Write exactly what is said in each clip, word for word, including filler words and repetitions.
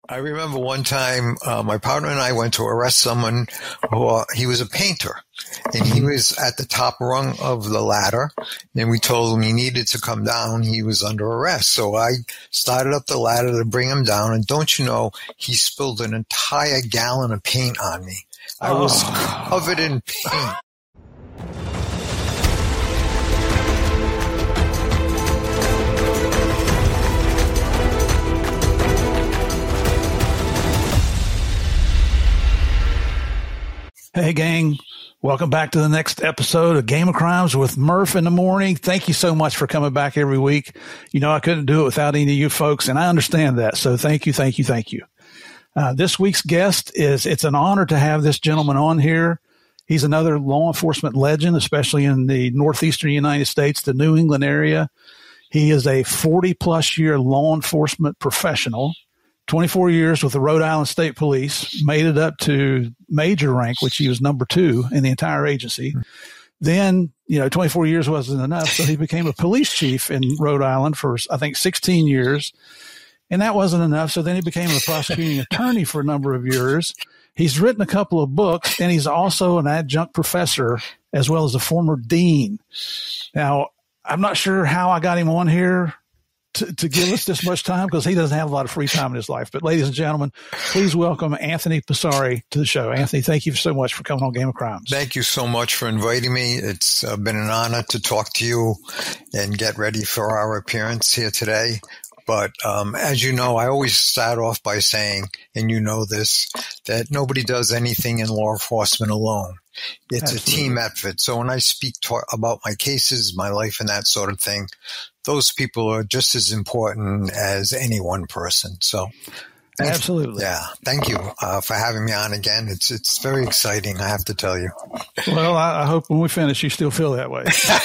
I remember one time uh, my partner and I went to arrest someone who uh, he was a painter, and he was at the top rung of the ladder, and we told him he needed to come down. He was under arrest. So I started up the ladder to bring him down, and don't you know, he spilled an entire gallon of paint on me. I was oh. covered in paint. Hey, gang. Welcome back to the next episode of Game of Crimes with Murph in the Morning. Thank you so much for coming back every week. You know, I couldn't do it without any of you folks, and I understand that. So thank you, thank you, thank you. Uh, this week's guest is, it's an honor to have this gentleman on here. He's another law enforcement legend, especially in the northeastern United States, the New England area. He is a forty plus year law enforcement professional. twenty-four years with the Rhode Island State Police, made it up to major rank, which he was number two in the entire agency. Mm-hmm. Then, you know, twenty-four years wasn't enough, so he became a police chief in Rhode Island for, I think, sixteen years. And that wasn't enough, so then he became a prosecuting attorney for a number of years. He's written a couple of books, and he's also an adjunct professor as well as a former dean. Now, I'm not sure how I got him on here To, to give us this much time because he doesn't have a lot of free time in his life. But ladies and gentlemen, please welcome Anthony Passari to the show. Anthony, thank you so much for coming on Game of Crimes. Thank you so much for inviting me. It's uh, been an honor to talk to you and get ready for our appearance here today. But um, as you know, I always start off by saying, and you know this, that nobody does anything in law enforcement alone. It's Absolutely. a team effort. So when I speak to, about my cases, my life, and that sort of thing, those people are just as important as any one person. So, absolutely, yeah. Thank you uh, for having me on again. It's it's very exciting, I have to tell you. Well, I, I hope when we finish, you still feel that way.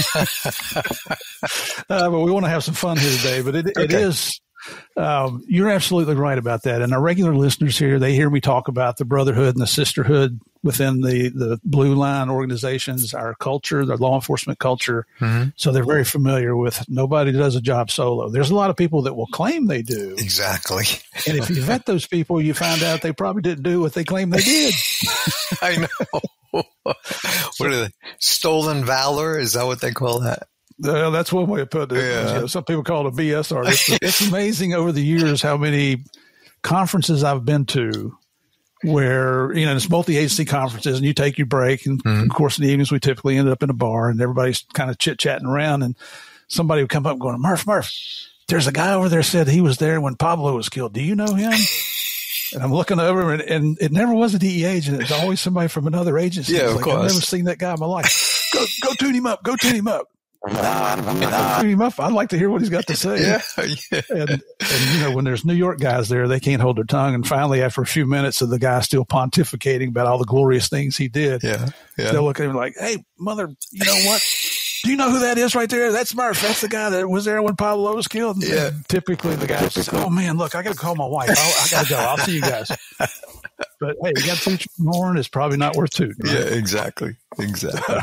uh, but we want to have some fun here today. But it, okay. it is. Um, you're absolutely right about that. And our regular listeners here, they hear me talk about the brotherhood and the sisterhood within the, the Blue Line organizations, our culture, the law enforcement culture. Mm-hmm. So they're very familiar with nobody does a job solo. There's a lot of people that will claim they do. Exactly. And if you vet those people, you find out they probably didn't do what they claim they did. I know. What are they? Stolen valor? Is that what they call that? Uh, that's one way of putting it. Yeah. You know, some people call it a B S artist. It's amazing over the years how many conferences I've been to where, you know, it's multi-agency conferences and you take your break. And mm-hmm. of course, in the evenings, we typically end up in a bar and everybody's kind of chit-chatting around. And somebody would come up going, Murph, Murph, there's a guy over there said he was there when Pablo was killed. Do you know him? And I'm looking over and, and it never was a D E agent. It's always somebody from another agency. Yeah, of like, course. I've never seen that guy in my life. Go, go tune him up. Go tune him up. I'd like to hear what he's got to say. Yeah, yeah. And, and, you know, when there's New York guys there, they can't hold their tongue. And finally, after a few minutes of the guy still pontificating about all the glorious things he did, yeah, yeah. they'll look at him like, hey, mother, you know what? Do you know who that is right there? That's Murph. That's the guy that was there when Pablo was killed. And yeah. Typically, the guy says, oh, man, look, I got to call my wife. I'll, I got to go. I'll see you guys. But, hey, you got to teach more, it's probably not worth tooting. Right? Yeah, exactly. Exactly.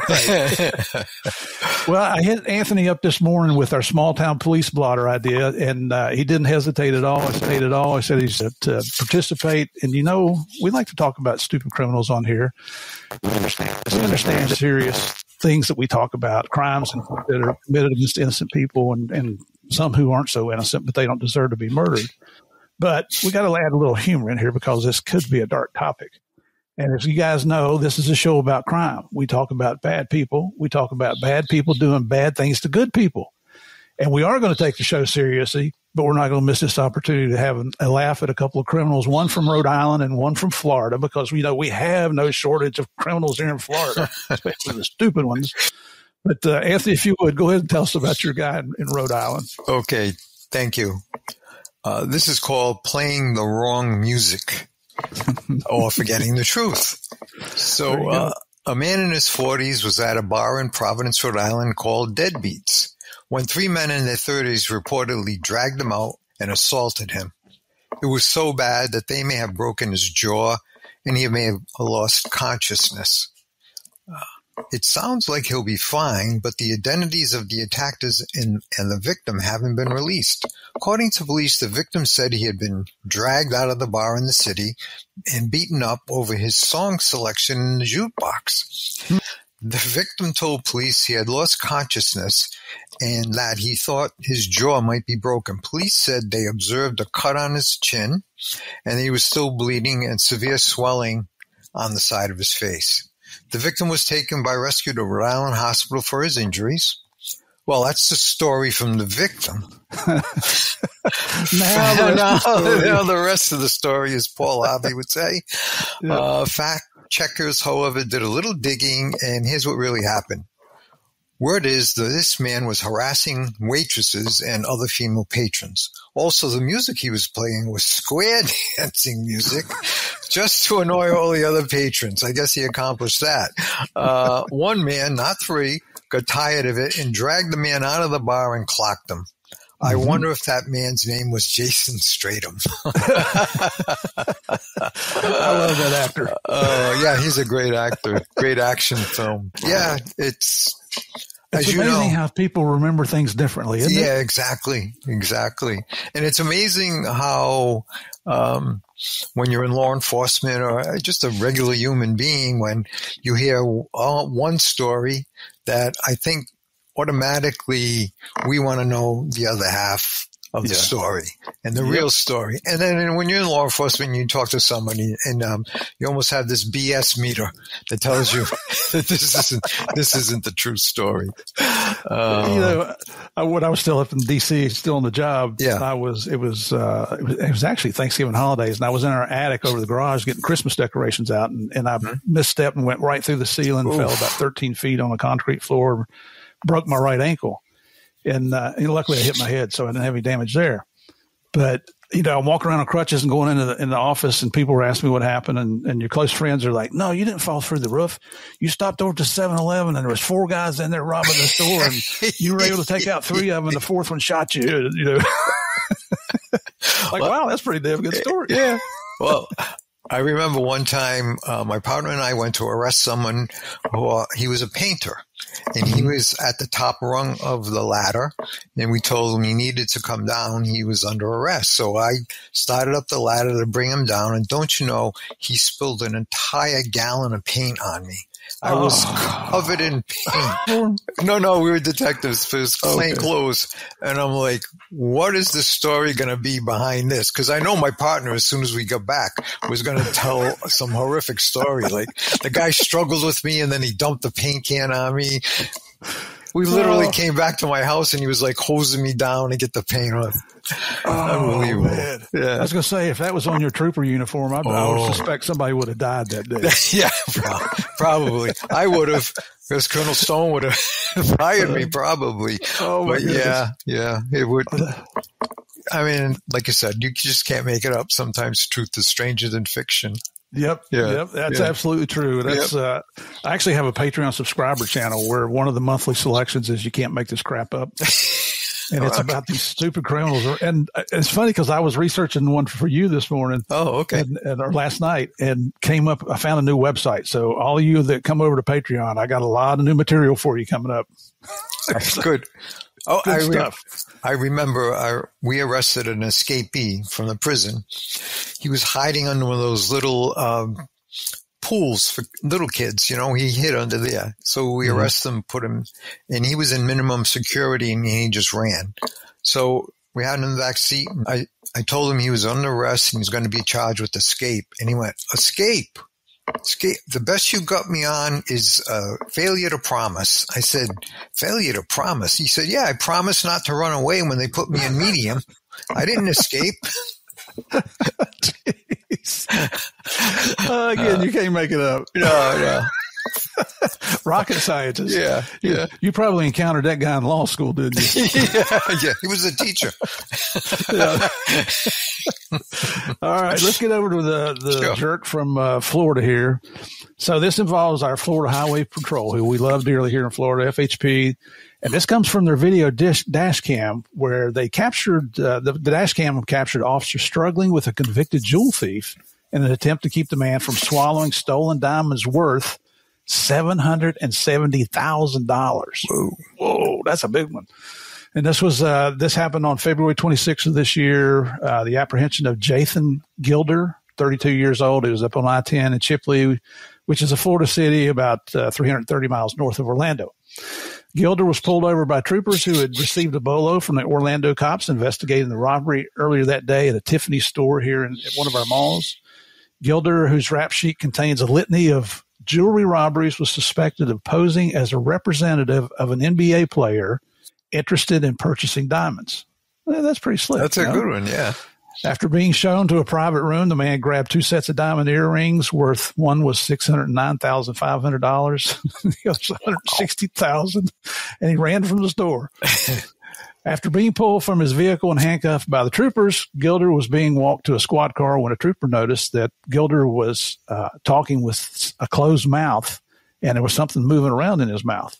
Well, I hit Anthony up this morning with our small town police blotter idea, and uh, he didn't hesitate at all. Hesitate at all. I said he's to, to participate. And, you know, we like to talk about stupid criminals on here. We understand, we understand serious things that we talk about, crimes that are committed against innocent people and, and some who aren't so innocent, but they don't deserve to be murdered. But we got to add a little humor in here because this could be a dark topic. And as you guys know, this is a show about crime. We talk about bad people. We talk about bad people doing bad things to good people. And we are going to take the show seriously, but we're not going to miss this opportunity to have a laugh at a couple of criminals, one from Rhode Island and one from Florida, because we know we have no shortage of criminals here in Florida, especially the stupid ones. But uh, Anthony, if you would, go ahead and tell us about your guy in, in Rhode Island. Okay. Thank you. Uh, this is called playing the wrong music or forgetting the truth. So uh, a man in his forties was at a bar in Providence, Rhode Island called Deadbeats when three men in their thirties reportedly dragged him out and assaulted him. It was so bad that they may have broken his jaw and he may have lost consciousness. Uh, It sounds like he'll be fine, but the identities of the attackers and, and the victim haven't been released. According to police, the victim said he had been dragged out of the bar in the city and beaten up over his song selection in the jukebox. Hmm. The victim told police he had lost consciousness and that he thought his jaw might be broken. Police said they observed a cut on his chin and he was still bleeding and severe swelling on the side of his face. The victim was taken by rescue to Rhode Island Hospital for his injuries. Well, that's the story from the victim. now, the now, now the rest of the story, as Paul Harvey would say. Yeah. Uh, fact checkers, however, did a little digging, and here's what really happened. Word is that this man was harassing waitresses and other female patrons. Also, the music he was playing was square dancing music just to annoy all the other patrons. I guess he accomplished that. Uh, one man, not three, got tired of it and dragged the man out of the bar and clocked him. I mm-hmm. wonder if that man's name was Jason Stratham. I love that actor. Oh, uh, yeah, he's a great actor. Great action film. Yeah, it's... It's As amazing you know, how people remember things differently, isn't yeah, it? Yeah, exactly. Exactly. And it's amazing how um, when you're in law enforcement or just a regular human being, when you hear uh, one story that I think automatically we want to know the other half of the yeah. story and the yep. real story. And then when you're in law enforcement, you talk to somebody and um, you almost have this B S meter that tells you that this isn't, this isn't the true story. Uh, you know, I, when I was still up in D C, still on the job, yeah. I was, it was, uh, it was, it was actually Thanksgiving holidays and I was in our attic over the garage getting Christmas decorations out and, and I mm-hmm. misstepped and went right through the ceiling, Oof. fell about thirteen feet on the concrete floor, broke my right ankle. And, uh, and luckily I hit my head, so I didn't have any damage there. But, you know, I'm walking around on crutches and going into the, in the office and people were asking me what happened. And, and your close friends are like, no, you didn't fall through the roof. You stopped over to seven eleven and there was four guys in there robbing the store and you were able to take out three of them and the fourth one shot you, you know. Like, well, wow, that's a pretty damn good story. Yeah. Well, I remember one time uh, my partner and I went to arrest someone who uh, he was a painter. And he was at the top rung of the ladder, and we told him he needed to come down. He was under arrest. So I started up the ladder to bring him down, and don't you know, he spilled an entire gallon of paint on me. I was oh. covered in paint. No, no, we were detectives for his plain okay. clothes. And I'm like, what is the story going to be behind this? Because I know my partner, as soon as we got back, was going to tell some horrific story. Like, the guy struggled with me, and then he dumped the paint can on me. We literally oh. came back to my house, and he was like hosing me down to get the paint off. Oh, Unbelievable. Man. Yeah. I was going to say, if that was on your trooper uniform, I, oh. I would suspect somebody would have died that day. Yeah, probably. I would have, because Colonel Stone would have fired me probably. Oh, my but yeah, yeah, it would. I mean, like I said, you just can't make it up. Sometimes truth is stranger than fiction. Yep. Yeah. Yep. That's yeah. absolutely true. That's, yep. uh, I actually have a Patreon subscriber channel where one of the monthly selections is You Can't Make This Crap Up. And it's about these stupid criminals. And it's funny because I was researching one for you this morning. Oh, okay. And, and, or last night and came up, I found a new website. So all of you that come over to Patreon, I got a lot of new material for you coming up. That's good. Oh, good I, re- stuff. I remember our, we arrested an escapee from the prison. He was hiding under one of those little um, pools for little kids. You know, he hid under there. So we mm-hmm. arrested him, put him, and he was in minimum security and he just ran. So we had him in the back seat. I, I told him he was under arrest and he was going to be charged with escape. And he went, escape? Escape. The best you got me on is uh, failure to promise. I said, failure to promise? He said, yeah, I promised not to run away when they put me in medium. I didn't escape. uh, again, you can't make it up. No, no. Rocket scientist. Yeah, you, yeah. You probably encountered that guy in law school, didn't you? yeah, yeah. He was a teacher. All right, let's get over to the, the sure. jerk from uh, Florida here. So this involves our Florida Highway Patrol, who we love dearly here in Florida, F H P. And this comes from their video dish, dash cam where they captured, uh, the, the dash cam captured officers struggling with a convicted jewel thief in an attempt to keep the man from swallowing stolen diamonds worth seven hundred seventy thousand dollars. Whoa. Whoa, that's a big one. And this was, uh, this happened on February twenty-sixth of this year. Uh, the apprehension of Jathan Gilder, thirty-two years old. He was up on I ten in Chipley, which is a Florida city about uh, three hundred thirty miles north of Orlando. Gilder was pulled over by troopers who had received a bolo from the Orlando cops investigating the robbery earlier that day at a Tiffany store here in at one of our malls. Gilder, whose rap sheet contains a litany of jewelry robberies, was suspected of posing as a representative of an N B A player interested in purchasing diamonds. Well, that's pretty slick. That's a know? good one, yeah. After being shown to a private room, the man grabbed two sets of diamond earrings worth, one was six hundred nine thousand five hundred dollars, the other was one hundred sixty thousand dollars, and he ran from the store. After being pulled from his vehicle and handcuffed by the troopers, Gilder was being walked to a squad car when a trooper noticed that Gilder was uh, talking with a closed mouth, and there was something moving around in his mouth.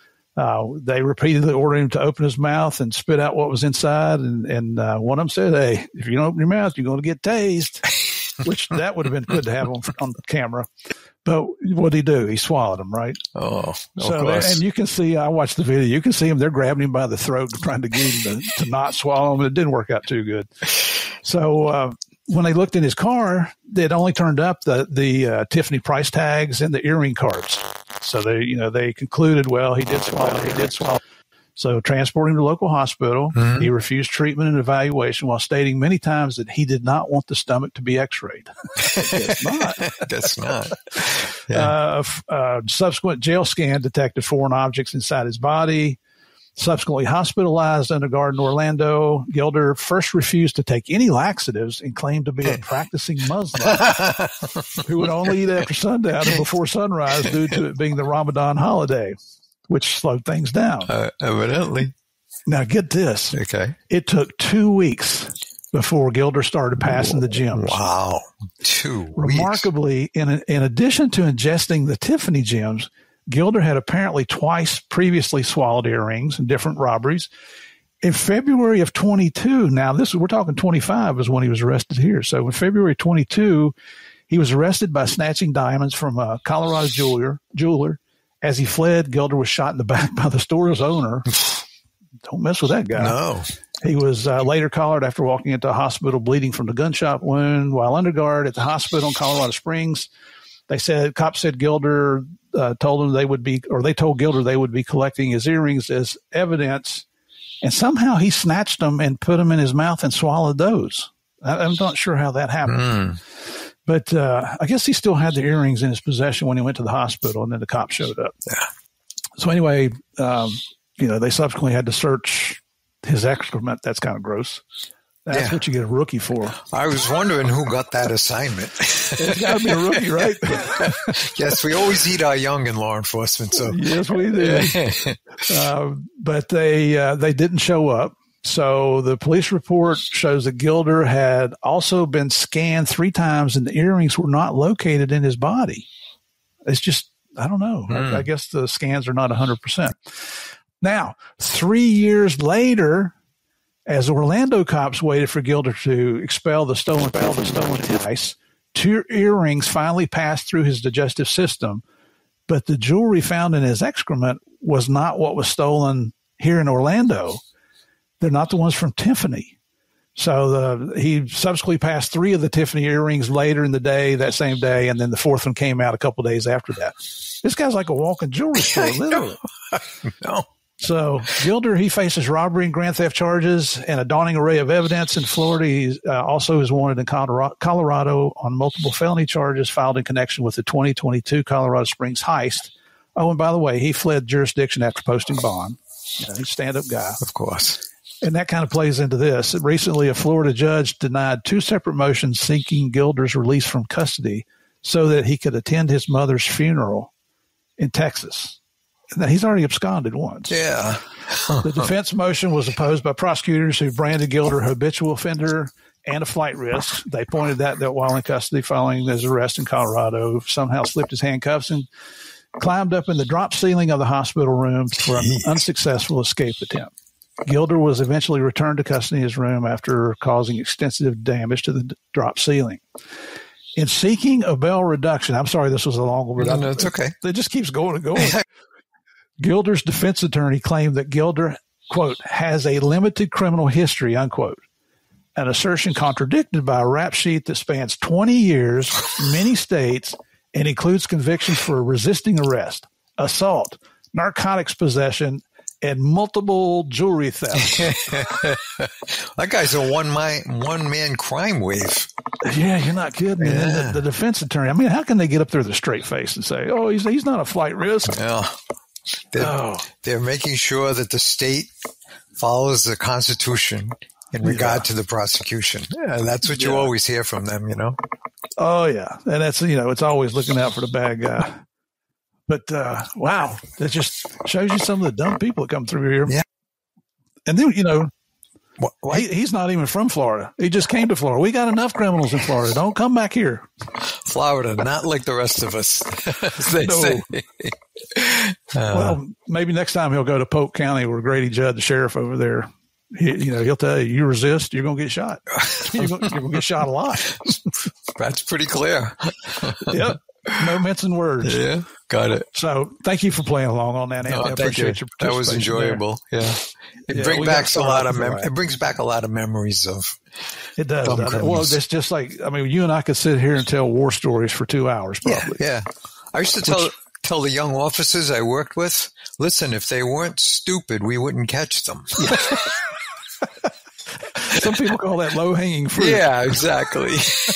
Uh, they repeatedly ordered him to open his mouth and spit out what was inside. And, and uh, one of them said, hey, if you don't open your mouth, you're going to get tased, which that would have been good to have on, on camera. But what did he do? He swallowed him, right? Oh, so, and you can see, I watched the video, you can see him, they're grabbing him by the throat and trying to get him to, to not swallow him. It didn't work out too good. So, uh, when they looked in his car, they'd only turned up the, the, uh, Tiffany price tags and the earring cards. So they, you know, they concluded, well, he did swallow, he did swallow. So transporting him to a local hospital, mm-hmm. he refused treatment and evaluation while stating many times that he did not want the stomach to be x-rayed. Guess not. That's not. Yeah. Uh, uh, subsequent jail scan detected foreign objects inside his body. Subsequently hospitalized under guard in Orlando, Gilder first refused to take any laxatives and claimed to be a practicing Muslim who would only eat after sundown and before sunrise due to it being the Ramadan holiday, which slowed things down. Uh, evidently. Now get this. Okay. It took two weeks before Gilder started passing the gems. Wow. Two Remarkably, weeks. in, in addition to ingesting the Tiffany gems, Gilder had apparently twice previously swallowed earrings in different robberies. In February of twenty-two, now this we're talking twenty-five is when he was arrested here. So in February twenty-two, he was arrested by snatching diamonds from a Colorado jeweler. jeweler. As he fled, Gilder was shot in the back by the store's owner. Don't mess with that guy. No. He was uh, later collared after walking into a hospital bleeding from the gunshot wound while under guard at the hospital in Colorado Springs. They said, cops said Gilder uh, told them they would be, or they told Gilder they would be collecting his earrings as evidence. And somehow he snatched them and put them in his mouth and swallowed those. I, I'm not sure how that happened. Mm. But uh, I guess he still had the earrings in his possession when he went to the hospital, and then the cops showed up. Yeah. So anyway, um, you know, they subsequently had to search his excrement. That's kind of gross. That's yeah. what you get a rookie for. I was wondering who got that assignment. It's got to be a rookie, right? Yes, we always eat our young in law enforcement. So yes, we do. uh, but they uh, they didn't show up. So the police report shows that Gilder had also been scanned three times, and the earrings were not located in his body. It's just, I don't know. Mm. I, I guess the scans are not one hundred percent. Now, three years later, as Orlando cops waited for Gilder to expel the stolen, expel the stolen device, two earrings finally passed through his digestive system, but the jewelry found in his excrement was not what was stolen here in Orlando. They're not the ones from Tiffany. So the, he subsequently passed three of the Tiffany earrings later in the day, that same day, and then the fourth one came out a couple of days after that. This guy's like a walking jewelry store, literally. No. So Gilder, he faces robbery and grand theft charges and a daunting array of evidence in Florida. He uh, also is wanted in Colorado on multiple felony charges filed in connection with the twenty twenty-two Colorado Springs heist. Oh, and by the way, he fled jurisdiction after posting bond. You know, he's a stand-up guy. Of course. And that kind of plays into this. Recently, a Florida judge denied two separate motions seeking Gilder's release from custody so that he could attend his mother's funeral in Texas. Now, he's already absconded once. Yeah. The defense motion was opposed by prosecutors who branded Gilder a habitual offender and a flight risk. They pointed that, that while in custody following his arrest in Colorado, somehow slipped his handcuffs and climbed up in the drop ceiling of the hospital room for an unsuccessful escape attempt. Gilder was eventually returned to custody in his room after causing extensive damage to the drop ceiling. In seeking a bail reduction, I'm sorry, this was a long one. No, no, it's okay. It just keeps going and going. Gilder's defense attorney claimed that Gilder, quote, has a limited criminal history, unquote. An assertion contradicted by a rap sheet that spans twenty years, many states, and includes convictions for resisting arrest, assault, narcotics possession, and multiple jewelry thefts. That guy's a one man one man crime wave. Yeah, you're not kidding. Yeah. And the, the defense attorney, I mean, how can they get up there with a straight face and say, oh, he's he's not a flight risk? Yeah. They're, oh. they're making sure that the state follows the Constitution in regard yeah. to the prosecution. Yeah, that's what you yeah. always hear from them, you know? Oh, yeah. And that's, you know, it's always looking out for the bad guy. But, uh, wow, that just shows you some of the dumb people that come through here. Yeah. And then, you know, what, what? He, he's not even from Florida. He just came to Florida. We got enough criminals in Florida. Don't come back here. Florida, not like the rest of us, as they no. say. Uh, well, maybe next time he'll go to Polk County where Grady Judd, the sheriff over there, he, you know, he'll tell you, you resist, you're going to get shot. You're going to get shot a lot. That's pretty clear. Yep. No mincing words. Yeah, got it. So thank you for playing along on that. No, I appreciate you. your That was enjoyable. There. Yeah, it yeah, brings back a lot of mem- it brings back a lot of memories of. It does. Well, it's just like, I mean, you and I could sit here and tell war stories for two hours. Probably. Yeah, yeah. I used to tell Which, tell the young officers I worked with, listen, if they weren't stupid, we wouldn't catch them. Yeah. Some people call that low-hanging fruit. Yeah, exactly.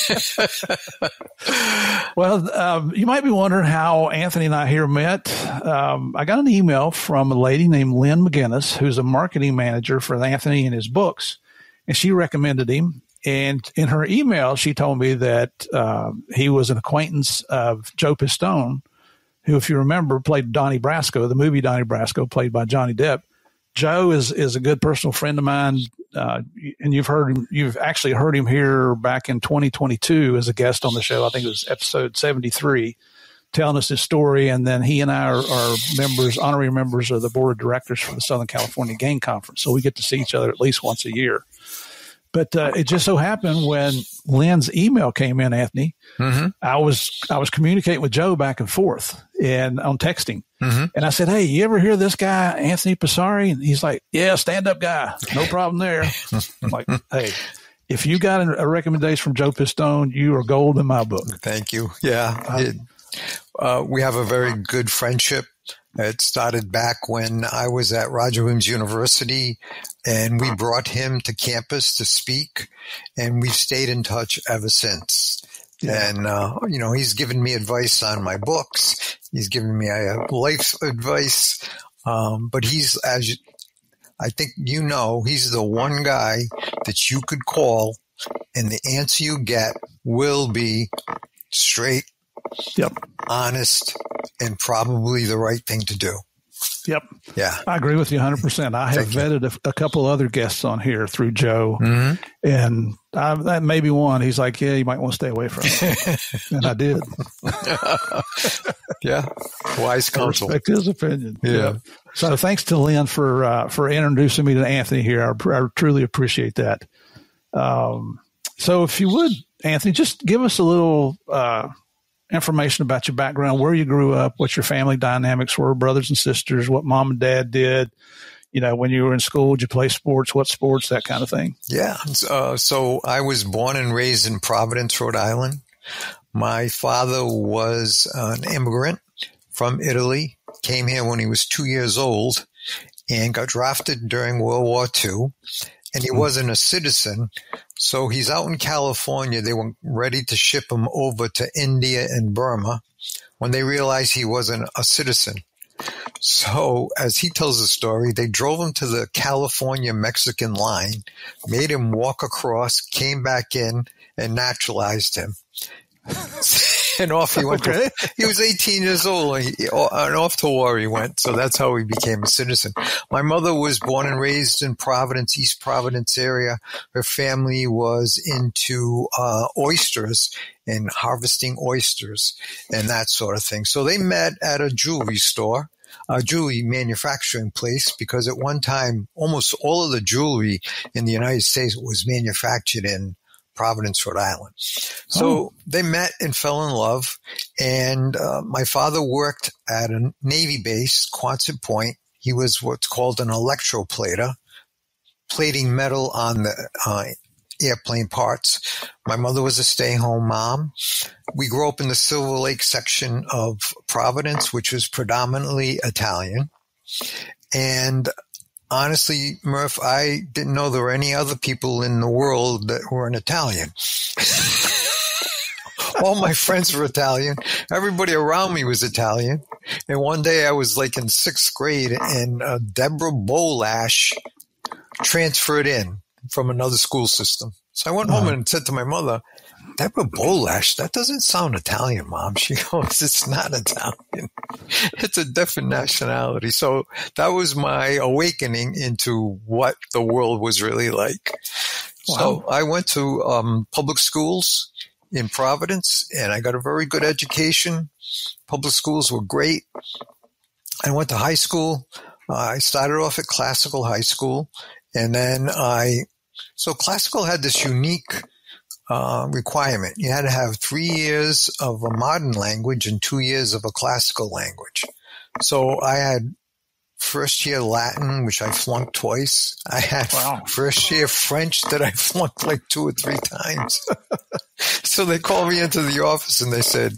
Well, um, you might be wondering how Anthony and I here met. Um, I got an email from a lady named Lynn McGinnis, who's a marketing manager for Anthony and his books, and she recommended him. And in her email, she told me that uh, he was an acquaintance of Joe Pistone, who, if you remember, played Donnie Brasco, the movie Donnie Brasco, played by Johnny Depp. Joe is, is a good personal friend of mine, uh, and you've heard him, you've actually heard him here back in twenty twenty-two as a guest on the show. I think it was episode seventy-three, telling us his story. And then he and I are, are members, honorary members of the board of directors for the Southern California Game Conference. So we get to see each other at least once a year. But uh, it just so happened when Lynn's email came in, Anthony, mm-hmm. I was I was communicating with Joe back and forth and on texting. Mm-hmm. And I said, hey, you ever hear this guy, Anthony Passari? And he's like, yeah, stand-up guy. No problem there. I'm like, hey, if you got a recommendation from Joe Pistone, you are gold in my book. Thank you. Yeah. Uh, it, uh, we have a very good friendship. It started back when I was at Roger Williams University, and we brought him to campus to speak, and we've stayed in touch ever since. Yeah. And, uh, you know, he's given me advice on my books. He's given me uh, life advice. Um, but he's, as you, I think you know, he's the one guy that you could call, and the answer you get will be straight, yep, honest, and probably the right thing to do. Yep. Yeah. I agree with you one hundred percent. I have vetted a, a couple other guests on here through Joe, mm-hmm. and I, that may be one. He's like, yeah, you might want to stay away from it. And I did. Yeah. Wise counsel. I respect his opinion. Yeah. yeah. So thanks to Lynn for, uh, for introducing me to Anthony here. I, I truly appreciate that. Um, so if you would, Anthony, just give us a little, uh, information about your background, where you grew up, what your family dynamics were, brothers and sisters, what mom and dad did, you know, when you were in school, did you play sports, what sports, that kind of thing? Yeah. Uh, so I was born and raised in Providence, Rhode Island. My father was an immigrant from Italy, came here when he was two years old and got drafted during World War Two. And he wasn't a citizen, so he's out in California. They were ready to ship him over to India and Burma when they realized he wasn't a citizen. So, as he tells the story, they drove him to the California-Mexican line, made him walk across, came back in, and naturalized him. And off he went. Okay. To, he was eighteen years old, and, he, and off to war he went. So that's how he became a citizen. My mother was born and raised in Providence, East Providence area. Her family was into uh, oysters and harvesting oysters and that sort of thing. So they met at a jewelry store, a jewelry manufacturing place, because at one time, almost all of the jewelry in the United States was manufactured in Providence, Rhode Island. So Oh. they met and fell in love. And uh, my father worked at a Navy base, Quonset Point. He was what's called an electroplater, plating metal on the uh, airplane parts. My mother was a stay-home mom. We grew up in the Silver Lake section of Providence, which was predominantly Italian. And honestly, Murph, I didn't know there were any other people in the world that were an Italian. All my friends were Italian. Everybody around me was Italian. And one day I was like in sixth grade, and uh, Deborah Bolash transferred in from another school system. So I went home and said to my mother, Deborah Bolash, that doesn't sound Italian, Mom. She goes, it's not Italian. It's a different nationality. So that was my awakening into what the world was really like. Wow. So I went to um, public schools in Providence, and I got a very good education. Public schools were great. I went to high school. Uh, I started off at Classical High School, and then I, so Classical had this unique uh, requirement. You had to have three years of a modern language and two years of a classical language. So I had first year Latin, which I flunked twice. I had wow. first year French that I flunked like two or three times. So they called me into the office and they said,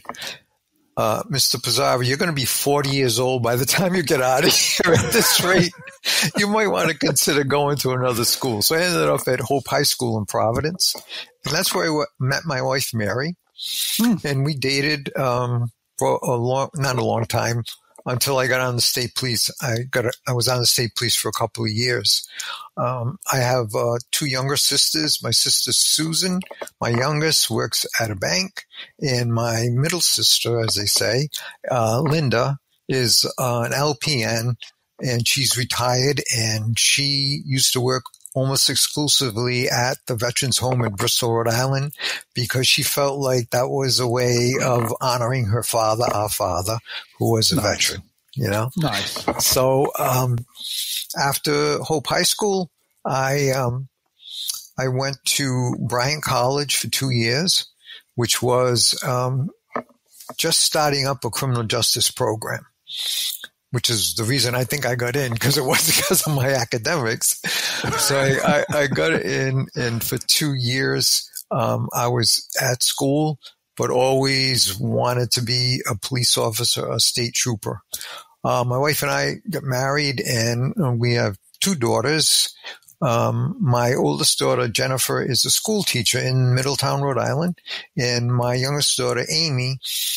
uh, Mister Pizarro, you're going to be forty years old by the time you get out of here at this rate. You might want to consider going to another school. So I ended up at Hope High School in Providence. And that's where I w- met my wife, Mary. Hmm. And we dated um, for a long, not a long time, until I got on the state police. I got, a, I was on the state police for a couple of years. Um, I have uh, two younger sisters. My sister Susan, my youngest, works at a bank, and my middle sister, as they say, uh, Linda, is uh, an L P N, and she's retired, and she used to work almost exclusively at the Veterans Home in Bristol, Rhode Island, because she felt like that was a way of honoring her father, our father, who was a nice. veteran, you know? Nice. So, um, after Hope High School, I, um, I went to Bryant College for two years, which was, um, just starting up a criminal justice program, which is the reason I think I got in, because it was because of my academics. So I, I, I got in, and for two years, um, I was at school, but always wanted to be a police officer, a state trooper. Uh, my wife and I got married, and we have two daughters. Um, my oldest daughter, Jennifer, is a school teacher in Middletown, Rhode Island, and my youngest daughter, Amy,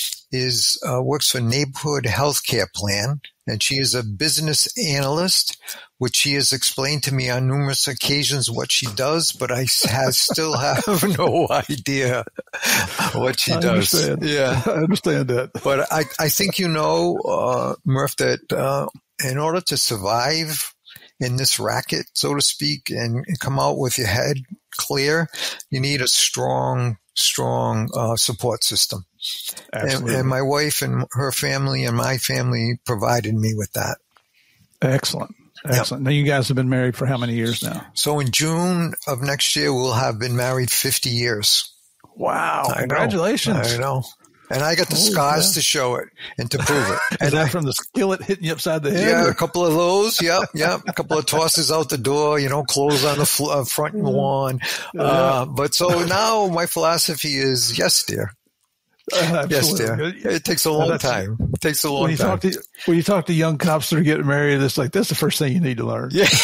is uh, works for Neighborhood Healthcare Plan, and she is a business analyst, which she has explained to me on numerous occasions what she does, but I has, still have no idea what she I does. Understand. Yeah, I understand that. But I, I think you know, uh, Murph, that uh, in order to survive in this racket, so to speak, and, and come out with your head clear, you need a strong, strong uh, support system. And, and my wife and her family and my family provided me with that. Excellent. Excellent. Yep. Now, you guys have been married for how many years now? So in June of next year, we'll have been married fifty years. Wow. I Congratulations. Know. I know. And I got the Holy scars God. to show it and to prove it. Is and that I, from the skillet hitting you upside the head? Yeah, or? a couple of those. Yep, yep. A couple of tosses out the door, you know, clothes on the fl- uh, front lawn. Yeah. Uh, but so now my philosophy is, yes, dear. Uh, yes, dear. It takes a long uh, time. It takes a long when you time. Talk to, when you talk to young cops that are getting married, it's like, that's the first thing you need to learn. Yeah.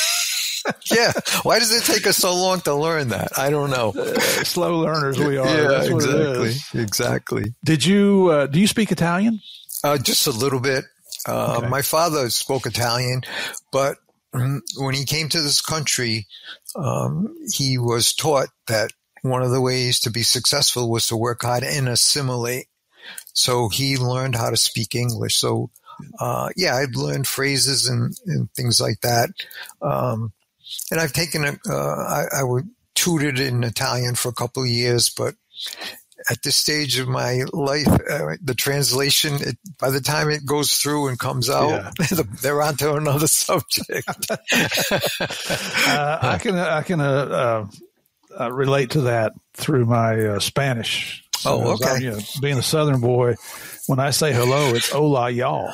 Yeah. Why does it take us so long to learn that? I don't know. Uh, slow learners we are. Yeah, That's what exactly. it is. Exactly. Did you, uh, do you speak Italian? Uh, just a little bit. Uh, okay. My father spoke Italian, but when he came to this country, um, he was taught that one of the ways to be successful was to work hard and assimilate. So he learned how to speak English. So, uh, yeah, I've learned phrases and, and things like that. Um, and I've taken a, uh, I, I would tutored in Italian for a couple of years, but at this stage of my life, uh, the translation, it, by the time it goes through and comes out, yeah. they're on to another subject. uh, I can, I can, uh, uh I relate to that through my uh, Spanish. So oh, okay. You know, being a Southern boy, when I say hello, it's hola, y'all.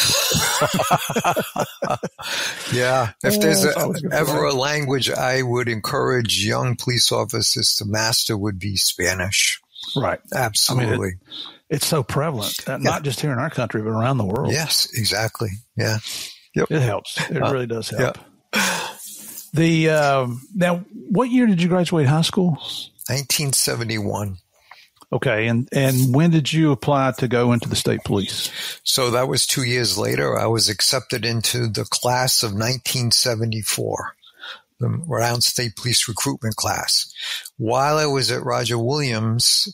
Yeah. If there's oh, a, ever a language I would encourage young police officers to master would be Spanish. Right. Absolutely. I mean, it, it's so prevalent, uh, yeah. not just here in our country, but around the world. Yes, exactly. Yeah. Yep. It helps. It uh, really does help. Yeah. The um, now, what year did you graduate high school? nineteen seventy-one. Okay, and and when did you apply to go into the state police? So that was two years later. I was accepted into the class of nineteen seventy-four, the Rhode Island State Police recruitment class. While I was at Roger Williams,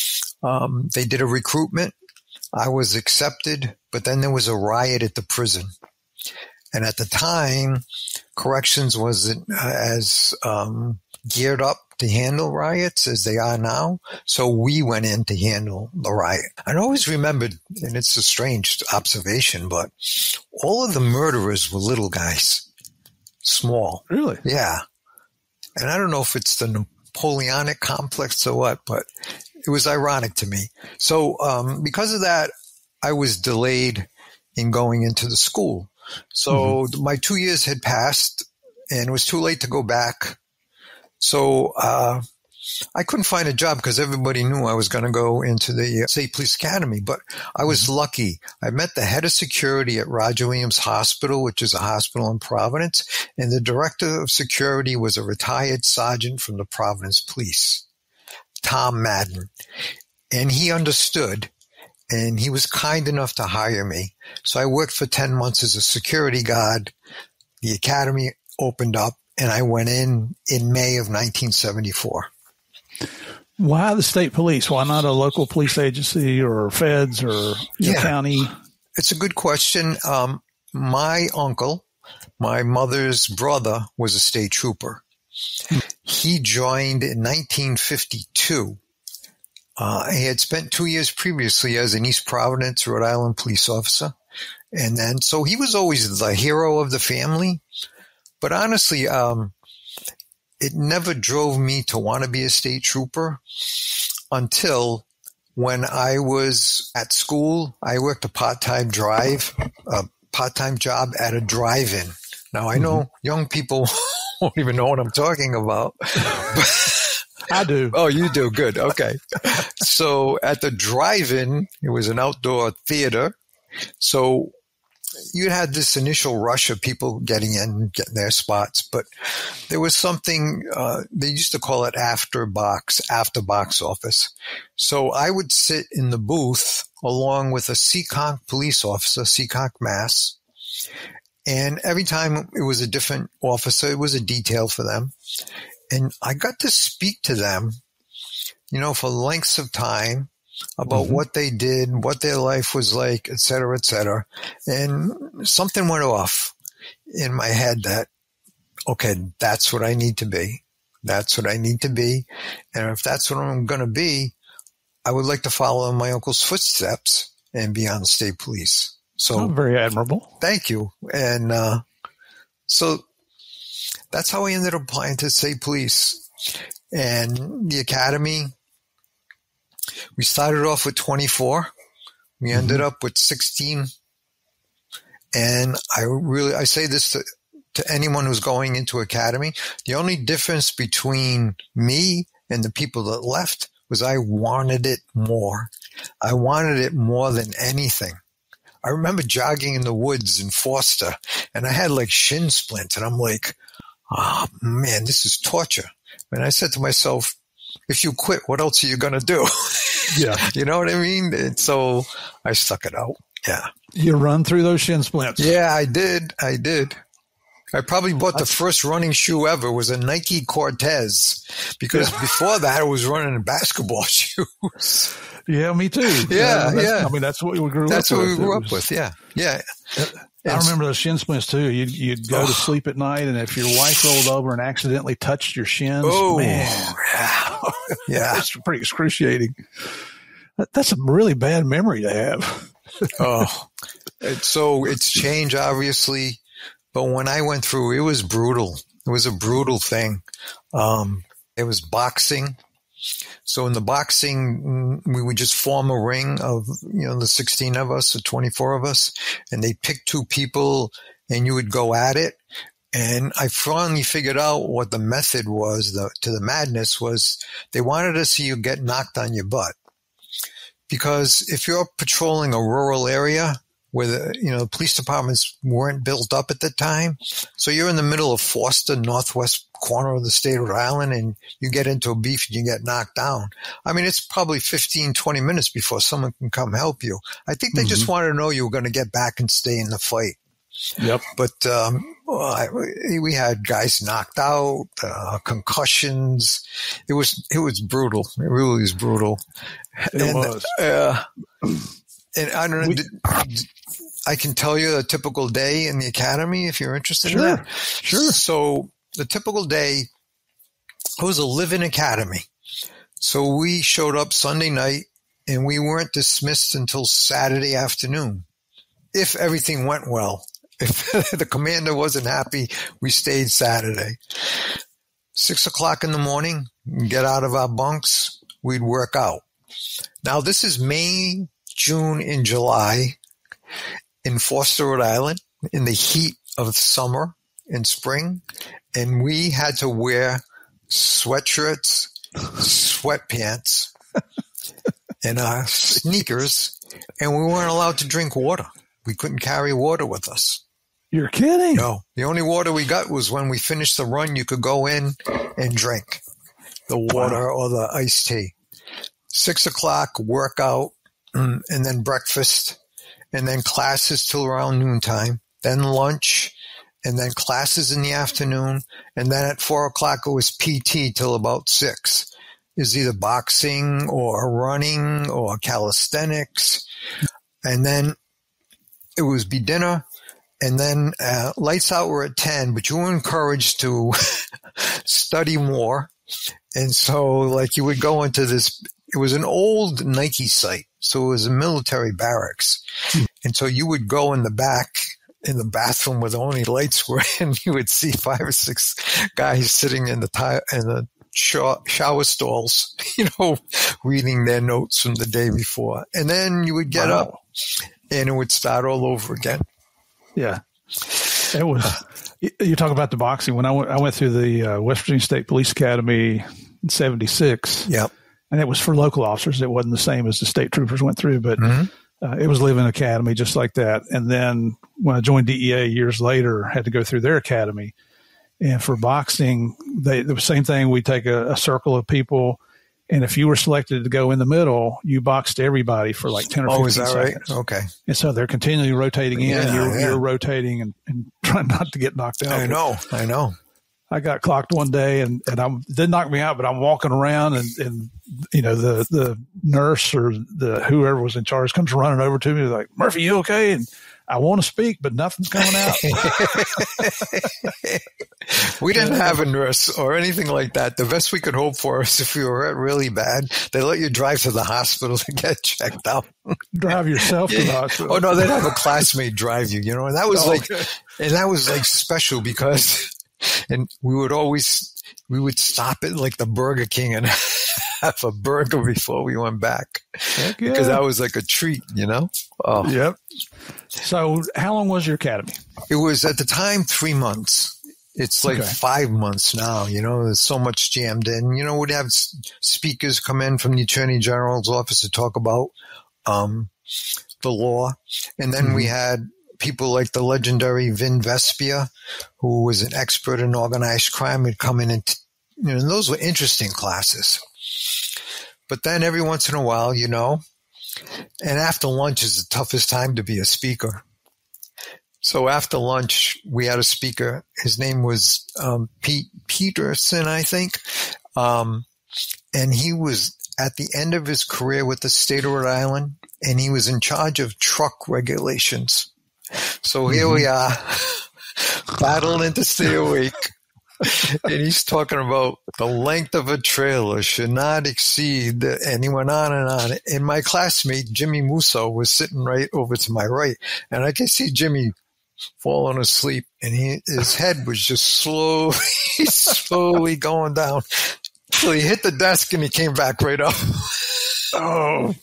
um, they did a recruitment. I was accepted, but then there was a riot at the prison. And at the time, corrections wasn't as um, geared up to handle riots as they are now. So we went in to handle the riot. I always remembered, and it's a strange observation, but all of the murderers were little guys, small. Really? Yeah. And I don't know if it's the Napoleonic complex or what, but it was ironic to me. So um, because of that, I was delayed in going into the school. So mm-hmm. my two years had passed, and it was too late to go back. So uh I couldn't find a job because everybody knew I was going to go into the State Police Academy. But I was mm-hmm. lucky. I met the head of security at Roger Williams Hospital, which is a hospital in Providence, and the director of security was a retired sergeant from the Providence Police, Tom Madden. And he understood. And he was kind enough to hire me. So I worked for ten months as a security guard. The academy opened up, and I went in in May of nineteen seventy-four. Why the state police? Why not a local police agency or feds or yeah. county? It's a good question. Um, my uncle, my mother's brother, was a state trooper. He joined in nineteen fifty-two. Uh, he had spent two years previously as an East Providence, Rhode Island police officer. And then, so he was always the hero of the family. But honestly, um, it never drove me to want to be a state trooper until when I was at school. I worked a part-time drive, a part-time job at a drive-in. Now, I know mm-hmm. young people won't even know what I'm talking about. I do. Oh, you do? Good. Okay. So at the drive-in, it was an outdoor theater. So you had this initial rush of people getting in, getting their spots, but there was something, uh, they used to call it after box, after box office. So I would sit in the booth along with a Seekonk police officer, Seekonk, Mass. And every time it was a different officer, it was a detail for them. And I got to speak to them, you know, for lengths of time about mm-hmm. what they did, what their life was like, et cetera, et cetera. And something went off in my head that, okay, that's what I need to be. That's what I need to be. And if that's what I'm going to be, I would like to follow in my uncle's footsteps and be on the state police. So oh, very admirable. Thank you. And uh, so that's how I ended up applying to state police. And the academy, we started off with twenty-four. We mm-hmm. ended up with sixteen. And I really, I say this to, to anyone who's going into academy. The only difference between me and the people that left was I wanted it more. I wanted it more than anything. I remember jogging in the woods in Foster, and I had like shin splints, and I'm like, oh man, this is torture. And I said to myself, if you quit, what else are you going to do? Yeah. You know what I mean? And so I stuck it out. Yeah. You run through those shin splints. Yeah, I did. I did. I probably bought the first running shoe ever was a Nike Cortez because yeah. before that I was running basketball shoes. Yeah, me too. Yeah, yeah. yeah. I mean, that's what we grew that's up with. That's what we grew was, up with. Yeah, yeah. I remember those shin splints too. You'd, you'd go oh. to sleep at night, and if your wife rolled over and accidentally touched your shins, oh, man, yeah, yeah. It's pretty excruciating. That's a really bad memory to have. Oh, so it's changed, obviously. But when I went through, it was brutal. It was a brutal thing. Um, It was boxing. So in the boxing, we would just form a ring of, you know, the sixteen of us or twenty-four of us, and they'd pick two people and you would go at it. And I finally figured out what the method was the, to the madness was they wanted to see you get knocked on your butt. Because if you're patrolling a rural area where the, you know, the police departments weren't built up at the time, so you're in the middle of Foster, northwest corner of the state of Rhode Island, and you get into a beef and you get knocked down. I mean, it's probably fifteen, twenty minutes before someone can come help you. I think they mm-hmm. just wanted to know you were going to get back and stay in the fight. Yep. But um, well, I, we had guys knocked out, uh, concussions. It was it was brutal. It really was brutal. It and, was. Uh, and I don't know. We, did, I can tell you a typical day in the academy if you're interested sure, in that. Sure. So the typical day, it was a live-in academy. So we showed up Sunday night and we weren't dismissed until Saturday afternoon. If everything went well. If the commander wasn't happy, we stayed Saturday. Six o'clock in the morning, get out of our bunks, we'd work out. Now this is May, June, and July in Foster, Rhode Island, in the heat of summer and spring, and we had to wear sweatshirts, sweatpants, and our sneakers, and we weren't allowed to drink water. We couldn't carry water with us. You're kidding? No. The only water we got was when we finished the run, you could go in and drink the water wow. or the iced tea. Six o'clock, workout, and then breakfast, and then classes till around noontime, then lunch, and then classes in the afternoon, and then at four o'clock it was P T till about six. It was either boxing or running or calisthenics, and then it was be dinner, and then uh, lights out were at ten, but you were encouraged to study more. And so, like, you would go into this, it was an old Nike site, so it was a military barracks. And so you would go in the back, in the bathroom where the only lights were, and you would see five or six guys sitting in the tire, in the shower stalls, you know, reading their notes from the day before. And then you would get wow. up. And it would start all over again. Yeah. It was, you talk about the boxing. When I went, I went through the uh, West Virginia State Police Academy in seventy-six. Yep. And it was for local officers. It wasn't the same as the state troopers went through, but mm-hmm. uh, it was live-in academy just like that. And then when I joined D E A years later, had to go through their academy. And for boxing, they, the same thing. We take a, a circle of people. And if you were selected to go in the middle, you boxed everybody for like ten or fifteen oh, is that seconds. Right? Okay. And so they're continually rotating in. Yeah, you're, yeah. you're rotating and, and trying not to get knocked out. I know. I know. I got clocked one day and, and I didn't knock me out, but I'm walking around and, and, you know, the, the nurse or the whoever was in charge comes running over to me like, Murphy, you okay? And I want to speak, but nothing's coming out. We didn't have a nurse or anything like that. The best we could hope for is if you were hurt really bad, they let you drive to the hospital to get checked out. Drive yourself to the hospital. Oh, no, they'd have a classmate drive you, you know, and that was oh, like, okay. and that was like special because, and we would always, we would stop at like the Burger King and have a burger before we went back. Heck yeah. Because that was like a treat, you know? Oh. Yep. So how long was your academy? It was at the time three months. It's like okay. five months now, you know, there's so much jammed in. You know, we'd have speakers come in from the Attorney General's office to talk about um, the law. And then mm-hmm. we had people like the legendary Vin Vespia, who was an expert in organized crime, would come in and, t- you know, and those were interesting classes. But then every once in a while, you know, and after lunch is the toughest time to be a speaker. So after lunch, we had a speaker. His name was um, Pete Peterson, I think. Um, and he was at the end of his career with the state of Rhode Island, and he was in charge of truck regulations. So here mm-hmm. we are, battling to stay awake. And he's talking about the length of a trailer should not exceed, and he went on and on. And my classmate, Jimmy Musso, was sitting right over to my right. And I could see Jimmy falling asleep, and he, his head was just slowly, slowly going down. So he hit the desk and he came back right up. Oh.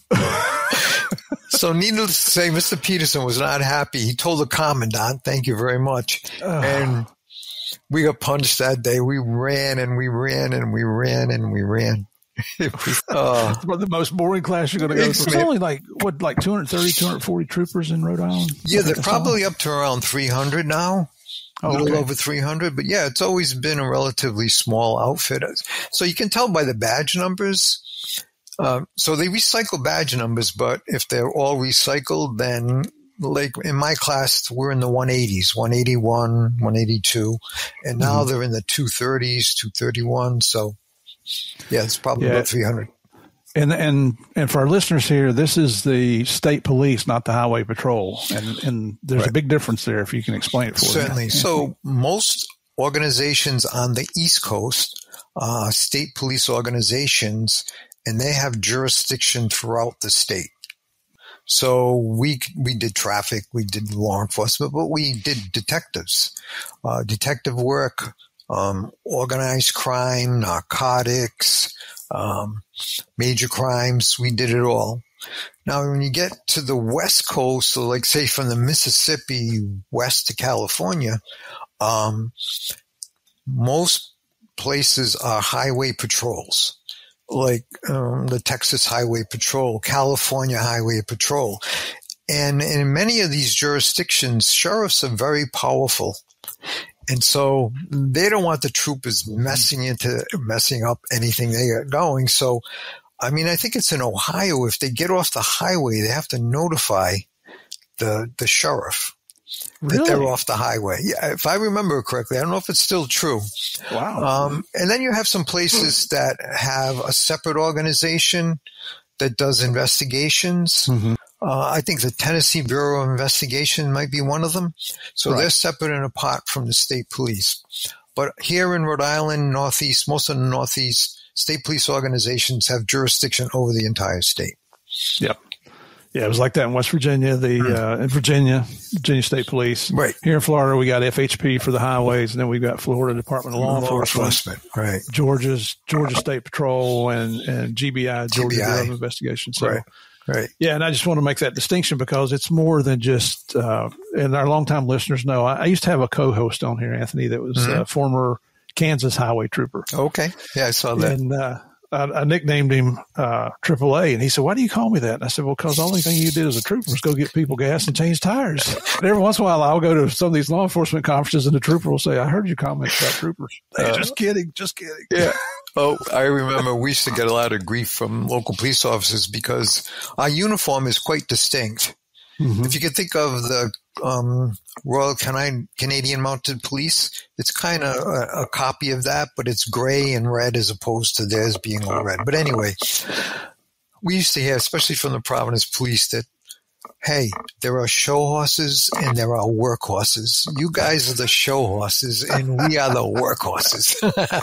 So needless to say, Mister Peterson was not happy. He told the commandant, thank you very much. Oh. And we got punched that day. We ran and we ran and we ran and we ran. It was uh, the most boring class you're going to go to. It's only like, what, like two thirty, two forty troopers in Rhode Island? Yeah, they're probably up to around three hundred now. A little okay. over three hundred. But yeah, it's always been a relatively small outfit. So you can tell by the badge numbers. Uh, so they recycle badge numbers, but if they're all recycled, then like in my class, we're in the one eighties, one eighty-one, one eighty-two. And now mm-hmm. they're in the two thirties, two thirty-one. So yeah, it's probably yeah. about three hundred. And and and for our listeners here, this is the state police, not the highway patrol, and and there's right. a big difference there. If you can explain it for us. Certainly. So most organizations on the East Coast, uh, state police organizations, and they have jurisdiction throughout the state. So we we did traffic, we did law enforcement, but we did detectives, uh, detective work. Um, organized crime, narcotics, um, major crimes. We did it all. Now, when you get to the West Coast, so like say from the Mississippi west to California, um, most places are highway patrols, like um, the Texas Highway Patrol, California Highway Patrol. And in many of these jurisdictions, sheriffs are very powerful. And so they don't want the troopers messing into messing up anything they are going. So, I mean, I think it's in Ohio. If they get off the highway, they have to notify the the sheriff really? that they're off the highway. Yeah, if I remember correctly, I don't know if it's still true. Wow. Um, and then you have some places that have a separate organization that does investigations. Mm-hmm. Uh, I think the Tennessee Bureau of Investigation might be one of them. So right. they're separate and apart from the state police. But here in Rhode Island, Northeast, most of the Northeast state police organizations have jurisdiction over the entire state. Yep. Yeah, it was like that in West Virginia, the mm. uh, in Virginia, Virginia State Police. Right. Here in Florida, we got F H P for the highways, and then we've got Florida Department of Law, Law Enforcement. Enforcement. Right. Georgia's Georgia State Patrol and, and G B I, Georgia Bureau of Investigation. So, right. Right. Yeah, and I just want to make that distinction because it's more than just, uh, and our longtime listeners know, I, I used to have a co-host on here, Anthony, that was mm-hmm. a former Kansas highway trooper. Okay. Yeah, I saw that. And uh, I, I nicknamed him uh, Triple A, and he said, "Why do you call me that?" And I said, "Well, because the only thing you did as a trooper was go get people gas and change tires." And every once in a while, I'll go to some of these law enforcement conferences, and the trooper will say, "I heard your comments about troopers." Uh, just kidding, just kidding. Yeah. Oh, I remember we used to get a lot of grief from local police officers because our uniform is quite distinct. Mm-hmm. If you could think of the um, Royal Can- Canadian Mounted Police, it's kind of a, a copy of that, but it's gray and red as opposed to theirs being all red. But anyway, we used to hear, especially from the Providence Police, that, hey, there are show horses and there are work horses. You guys are the show horses and we are the work horses.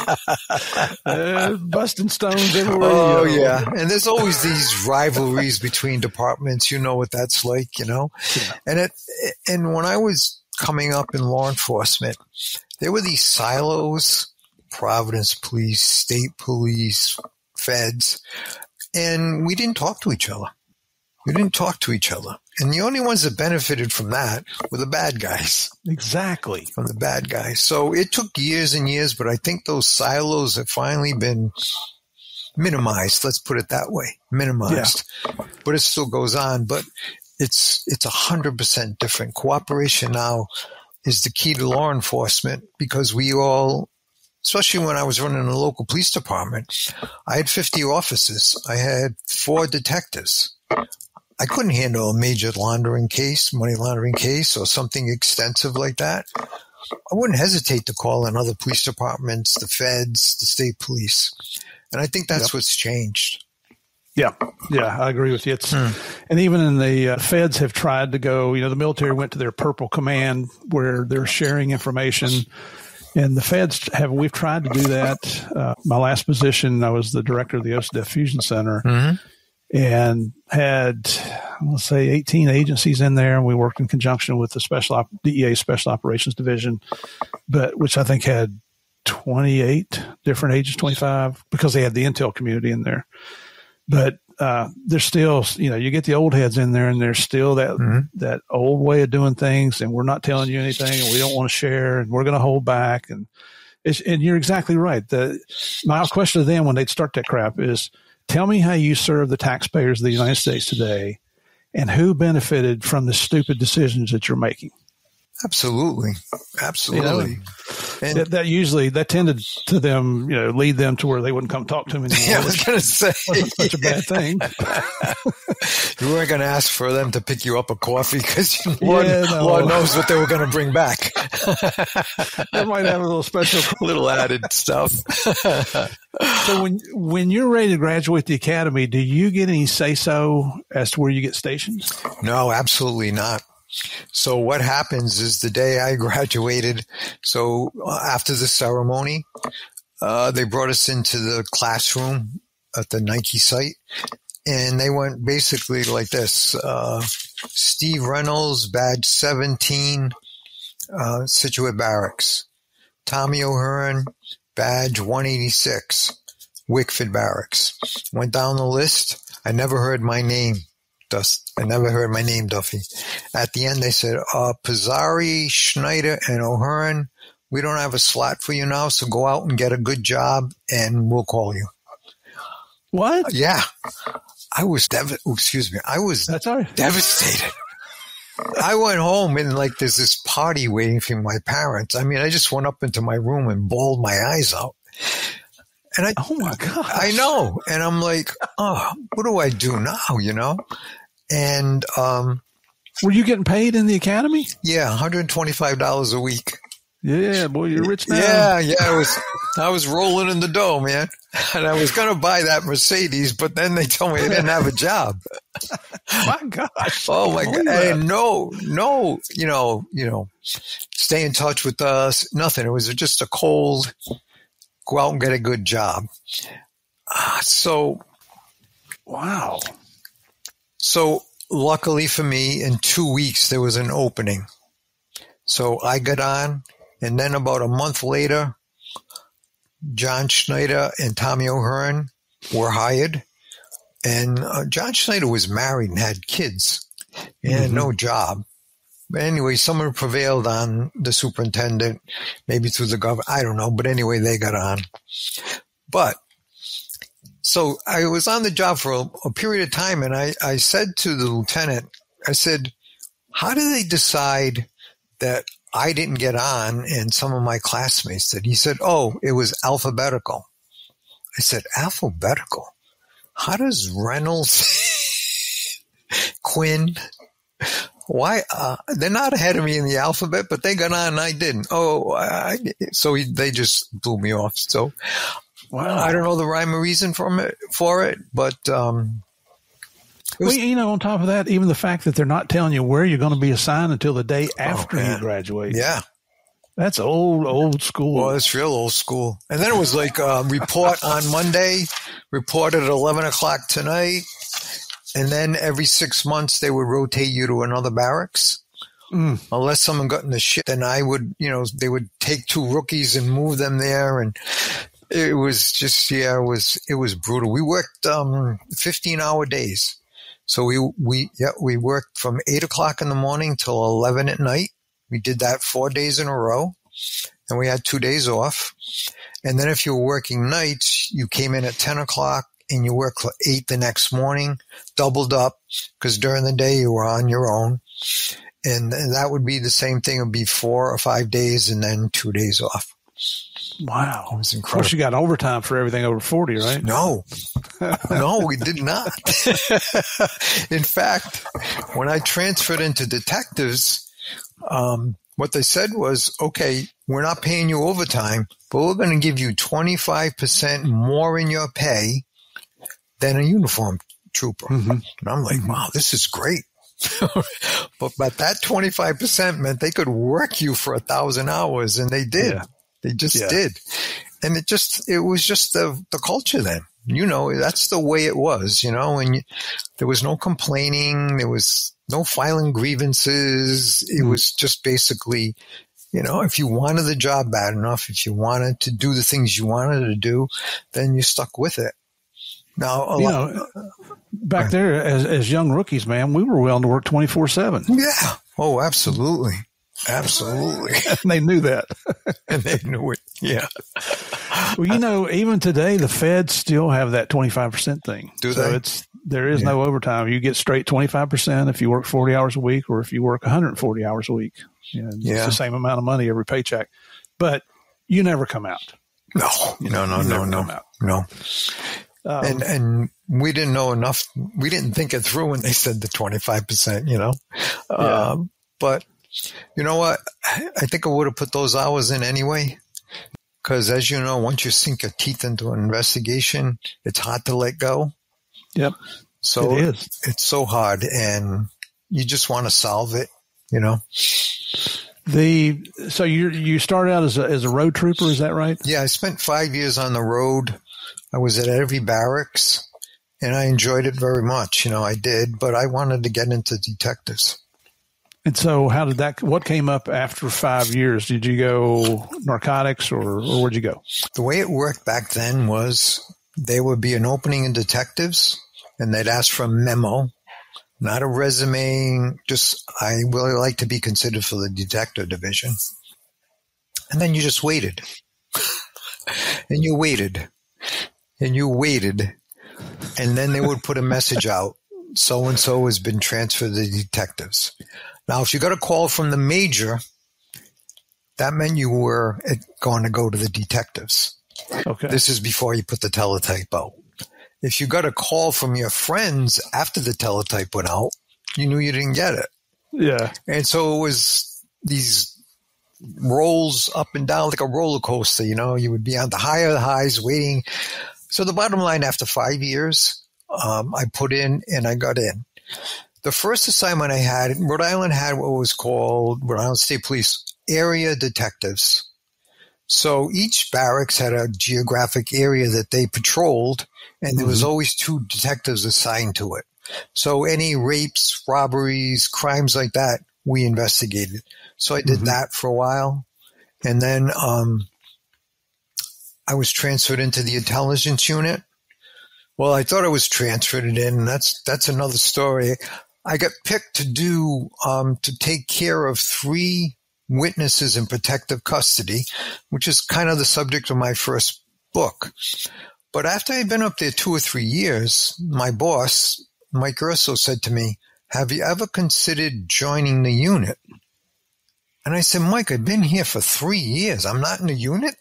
uh, busting stones everywhere. Oh, you know. Yeah. And there's always these rivalries between departments. You know what that's like, you know? Yeah. And it, and when I was coming up in law enforcement, there were these silos, Providence Police, State Police, Feds, and we didn't talk to each other. We didn't talk to each other. And the only ones that benefited from that were the bad guys. Exactly. From the bad guys. So it took years and years, but I think those silos have finally been minimized. Let's put it that way. Minimized. Yeah. But it still goes on. But it's it's one hundred percent different. Cooperation now is the key to law enforcement because we all, especially when I was running a local police department, I had fifty officers. I had four detectives. I couldn't handle a major laundering case, money laundering case, or something extensive like that. I wouldn't hesitate to call in other police departments, the feds, the state police. And I think that's yep. what's changed. Yeah. Yeah, I agree with you. It's, hmm. And even in the uh, feds have tried to go, you know, the military went to their Purple Command where they're sharing information. And the feds have, we've tried to do that. Uh, my last position, I was the director of the O S D F Fusion Center. Mm-hmm. And had, let's say, eighteen agencies in there, and we worked in conjunction with the special op- D E A Special Operations Division, but which I think had twenty-eight different ages, twenty-five, because they had the Intel community in there. But uh, there's still, you know, you get the old heads in there, and there's still that mm-hmm. that old way of doing things, and we're not telling you anything, and we don't want to share, and we're going to hold back. And it's, and you're exactly right. The, my question to them when they'd start that crap is, tell me how you serve the taxpayers of the United States today, and who benefited from the stupid decisions that you're making. Absolutely. Absolutely. You know, and that, that usually, that tended to them, you know, lead them to where they wouldn't come talk to me anymore. Yeah, I was going to say. It wasn't such a bad thing. You weren't going to ask for them to pick you up a coffee because Lord, yeah, no. Lord knows what they were going to bring back. They might have a little special. Little added stuff. So when when you're ready to graduate the academy, do you get any say-so as to where you get stationed? No, absolutely not. So what happens is the day I graduated, so after the ceremony, uh, they brought us into the classroom at the Nike site, and they went basically like this. Uh, Steve Reynolds, badge seventeen, uh, Scituate Barracks. Tommy O'Hearn, badge one eighty-six, Wickford Barracks. Went down the list. I never heard my name. Dust. I never heard my name, Duffy. At the end, they said, uh, Pizzari, Schneider, and O'Hearn, we don't have a slot for you now, so go out and get a good job, and we'll call you. What? Yeah. I was, dev- oh, excuse me, I was That's all right. devastated. I went home, and like there's this party waiting for my parents. I mean, I just went up into my room and bawled my eyes out. And I, oh, my God. I know. And I'm like, oh, what do I do now, you know? And, um, were you getting paid in the academy? Yeah, one hundred twenty-five dollars a week. Yeah, boy, you're rich now. Yeah, yeah, I was, I was rolling in the dough, man. And I was going to buy that Mercedes, but then they told me I didn't have a job. My gosh. Oh my God. And no, no, you know, you know, stay in touch with us. Nothing. It was just a cold, go out and get a good job. Uh, so, wow. So luckily for me, in two weeks, there was an opening. So I got on, and then about a month later, John Schneider and Tommy O'Hearn were hired. And uh, John Schneider was married and had kids. He had mm-hmm. no job. But anyway, someone prevailed on the superintendent, maybe through the government. I don't know. But anyway, they got on. But so I was on the job for a, a period of time, and I, I said to the lieutenant, I said, how do they decide that I didn't get on and some of my classmates did? He said, oh, it was alphabetical. I said, alphabetical? How does Reynolds, Quinn, why? Uh, they're not ahead of me in the alphabet, but they got on and I didn't. Oh, I, so he, they just blew me off. So wow. I don't know the rhyme or reason for it, for it but um, it was, well, you know, on top of that, even the fact that they're not telling you where you're going to be assigned until the day after oh, you graduate. Yeah. That's old, old school. Well, it's real old school. And then it was like uh, report on Monday, report at eleven o'clock tonight. And then every six months they would rotate you to another barracks. Mm. Unless someone got in the shit, then I would, you know, they would take two rookies and move them there. And it was just, yeah, it was, it was brutal. We worked um, fifteen hour days. So we, we, yeah, we worked from eight o'clock in the morning till eleven at night. We did that four days in a row, and we had two days off. And then if you were working nights, you came in at ten o'clock and you worked till eight the next morning, doubled up, because during the day you were on your own. And that would be the same thing. It would be four or five days and then two days off. Wow. It was incredible. Of course, you got overtime for everything over forty, right? No. No, we did not. In fact, when I transferred into detectives, Um, what they said was, okay, we're not paying you overtime, but we're going to give you twenty-five percent more in your pay than a uniform trooper. Mm-hmm. And I'm like, wow, this is great. but, but that twenty-five percent meant they could work you for a thousand hours, and they did. Yeah. They just yeah. did. And it just, it was just the, the culture then. You know, that's the way it was, you know, and you, there was no complaining. There was no filing grievances. It mm. was just basically You know, if you wanted the job bad enough, if you wanted to do the things you wanted to do, then you stuck with it. Now, you lot, know, back there as as young rookies, man, we were willing to work twenty-four seven. Yeah. Oh, absolutely. Absolutely. And they knew that. And they knew it. Yeah. Well, you know, even today, the Feds still have that twenty-five percent thing. Do so they? it's, there is yeah. no overtime. You get straight twenty-five percent if you work forty hours a week or if you work one hundred forty hours a week. You know, yeah. It's the same amount of money every paycheck. But you never come out. No, no, no, no, no, no. Um, and and we didn't know enough. We didn't think it through when they said the twenty-five percent, you know. Yeah. Um, but you know what? I think I would have put those hours in anyway. Because as you know, once you sink your teeth into an investigation, it's hard to let go. Yep. So it is. It's so hard, and you just want to solve it, you know. The so you you started out as a as a road trooper, is that right? Yeah, I spent five years on the road. I was at every barracks, and I enjoyed it very much. You know, I did, but I wanted to get into detectives. And so how did that, what came up after five years? Did you go narcotics or, or where'd you go? The way it worked back then was there would be an opening in detectives, and they'd ask for a memo, not a resume, just I really like to be considered for the detective division. And then you just waited. And you waited. And you waited, and then they would put a message out. So-and-so has been transferred to detectives. Now, if you got a call from the major, that meant you were going to go to the detectives. Okay. This is before you put the teletype out. If you got a call from your friends after the teletype went out, you knew you didn't get it. Yeah. And so it was these rolls up and down like a roller coaster, you know. You would be on the higher highs waiting. So the bottom line, after five years, um, I put in and I got in. The first assignment I had, Rhode Island had what was called Rhode Island State Police area detectives. So each barracks had a geographic area that they patrolled, and there was always two detectives assigned to it. So any rapes, robberies, crimes like that, we investigated. So I did mm-hmm. that for a while. And then um, I was transferred into the intelligence unit. Well, I thought I was transferred in, and that's that's another story. I got picked to do um, to take care of three witnesses in protective custody, which is kind of the subject of my first book. But after I'd been up there two or three years, my boss, Mike Urso, said to me, "Have you ever considered joining the unit?" And I said, "Mike, I've been here for three years. I'm not in the unit."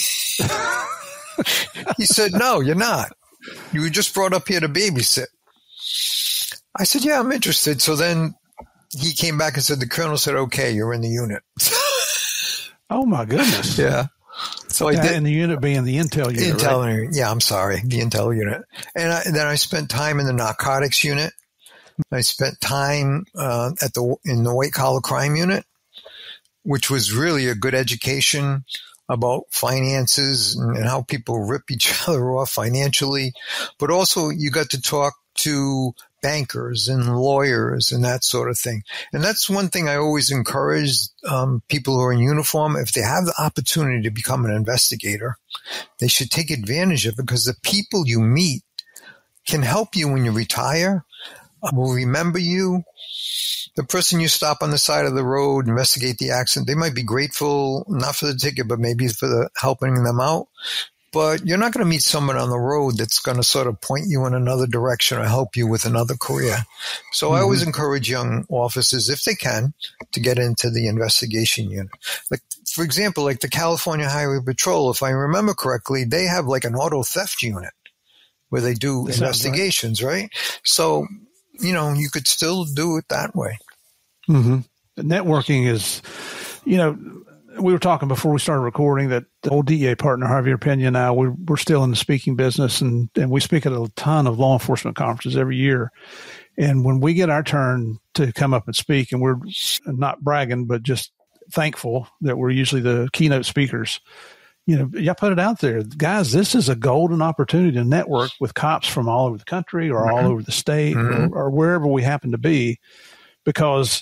He said, "No, you're not. You were just brought up here to babysit." I said, "Yeah, I'm interested." So then he came back and said, the colonel said, "Okay, you're in the unit." Oh, my goodness. Yeah. So I did. And the unit being the intel unit, Intel right? unit. Yeah, I'm sorry. The intel unit. And, I, and then I spent time in the narcotics unit. I spent time uh, at the in the white collar crime unit, which was really a good education about finances and, and how people rip each other off financially. But also you got to talk to bankers and lawyers and that sort of thing. And that's one thing I always encourage um, people who are in uniform. If they have the opportunity to become an investigator, they should take advantage of it, because the people you meet can help you when you retire, will remember you. The person you stop on the side of the road, investigate the accident, they might be grateful, not for the ticket, but maybe for the helping them out. But you're not going to meet someone on the road that's going to sort of point you in another direction or help you with another career. So mm-hmm. I always encourage young officers, if they can, to get into the investigation unit. Like, for example, like the California Highway Patrol, if I remember correctly, they have like an auto theft unit where they do that investigations, right. right? So, you know, you could still do it that way. Mm-hmm. Networking is, you know, we were talking before we started recording that the old D E A partner, Javier Pena, and I, we're, we're still in the speaking business, and, and we speak at a ton of law enforcement conferences every year. And when we get our turn to come up and speak, and we're not bragging, but just thankful that we're usually the keynote speakers, you know, y'all put it out there. Guys, this is a golden opportunity to network with cops from all over the country or mm-hmm. all over the state mm-hmm. or, or wherever we happen to be, because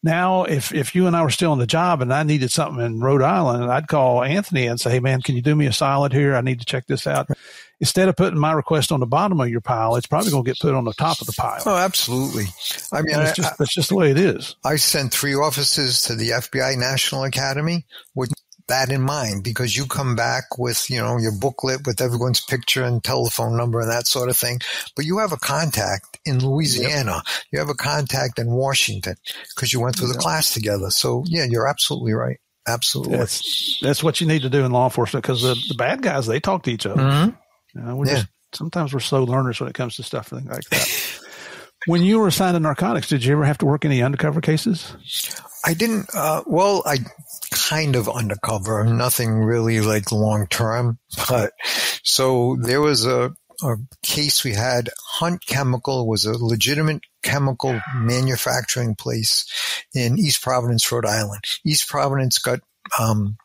Now, if, if you and I were still on the job and I needed something in Rhode Island, I'd call Anthony and say, hey, man, can you do me a solid here? I need to check this out. Instead of putting my request on the bottom of your pile, it's probably going to get put on the top of the pile. Oh, absolutely. I mean, it's just, I, that's just the way it is. I sent three officers to the F B I National Academy with that in mind, because you come back with, you know, your booklet with everyone's picture and telephone number and that sort of thing. But you have a contact in Louisiana. Yep. You have a contact in Washington because you went through the yep. class together. So, yeah, you're absolutely right. Absolutely. That's, that's what you need to do in law enforcement, because the, the bad guys, they talk to each other. Mm-hmm. You know, we're yeah. just, sometimes we're slow learners when it comes to stuff like that. When you were assigned to narcotics, did you ever have to work any undercover cases? I didn't. Uh, well, I kind of undercover, nothing really like long term. But so there was a, a case we had. Hunt Chemical was a legitimate chemical manufacturing place in East Providence, Rhode Island. East Providence got um,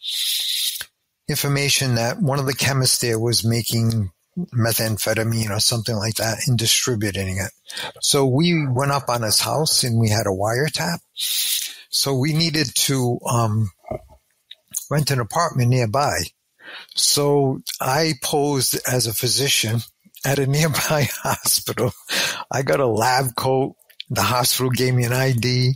information that one of the chemists there was making methamphetamine or something like that and distributing it. So we went up on his house and we had a wiretap. So we needed to um, rent an apartment nearby. So I posed as a physician at a nearby hospital. I got a lab coat. The hospital gave me an I D.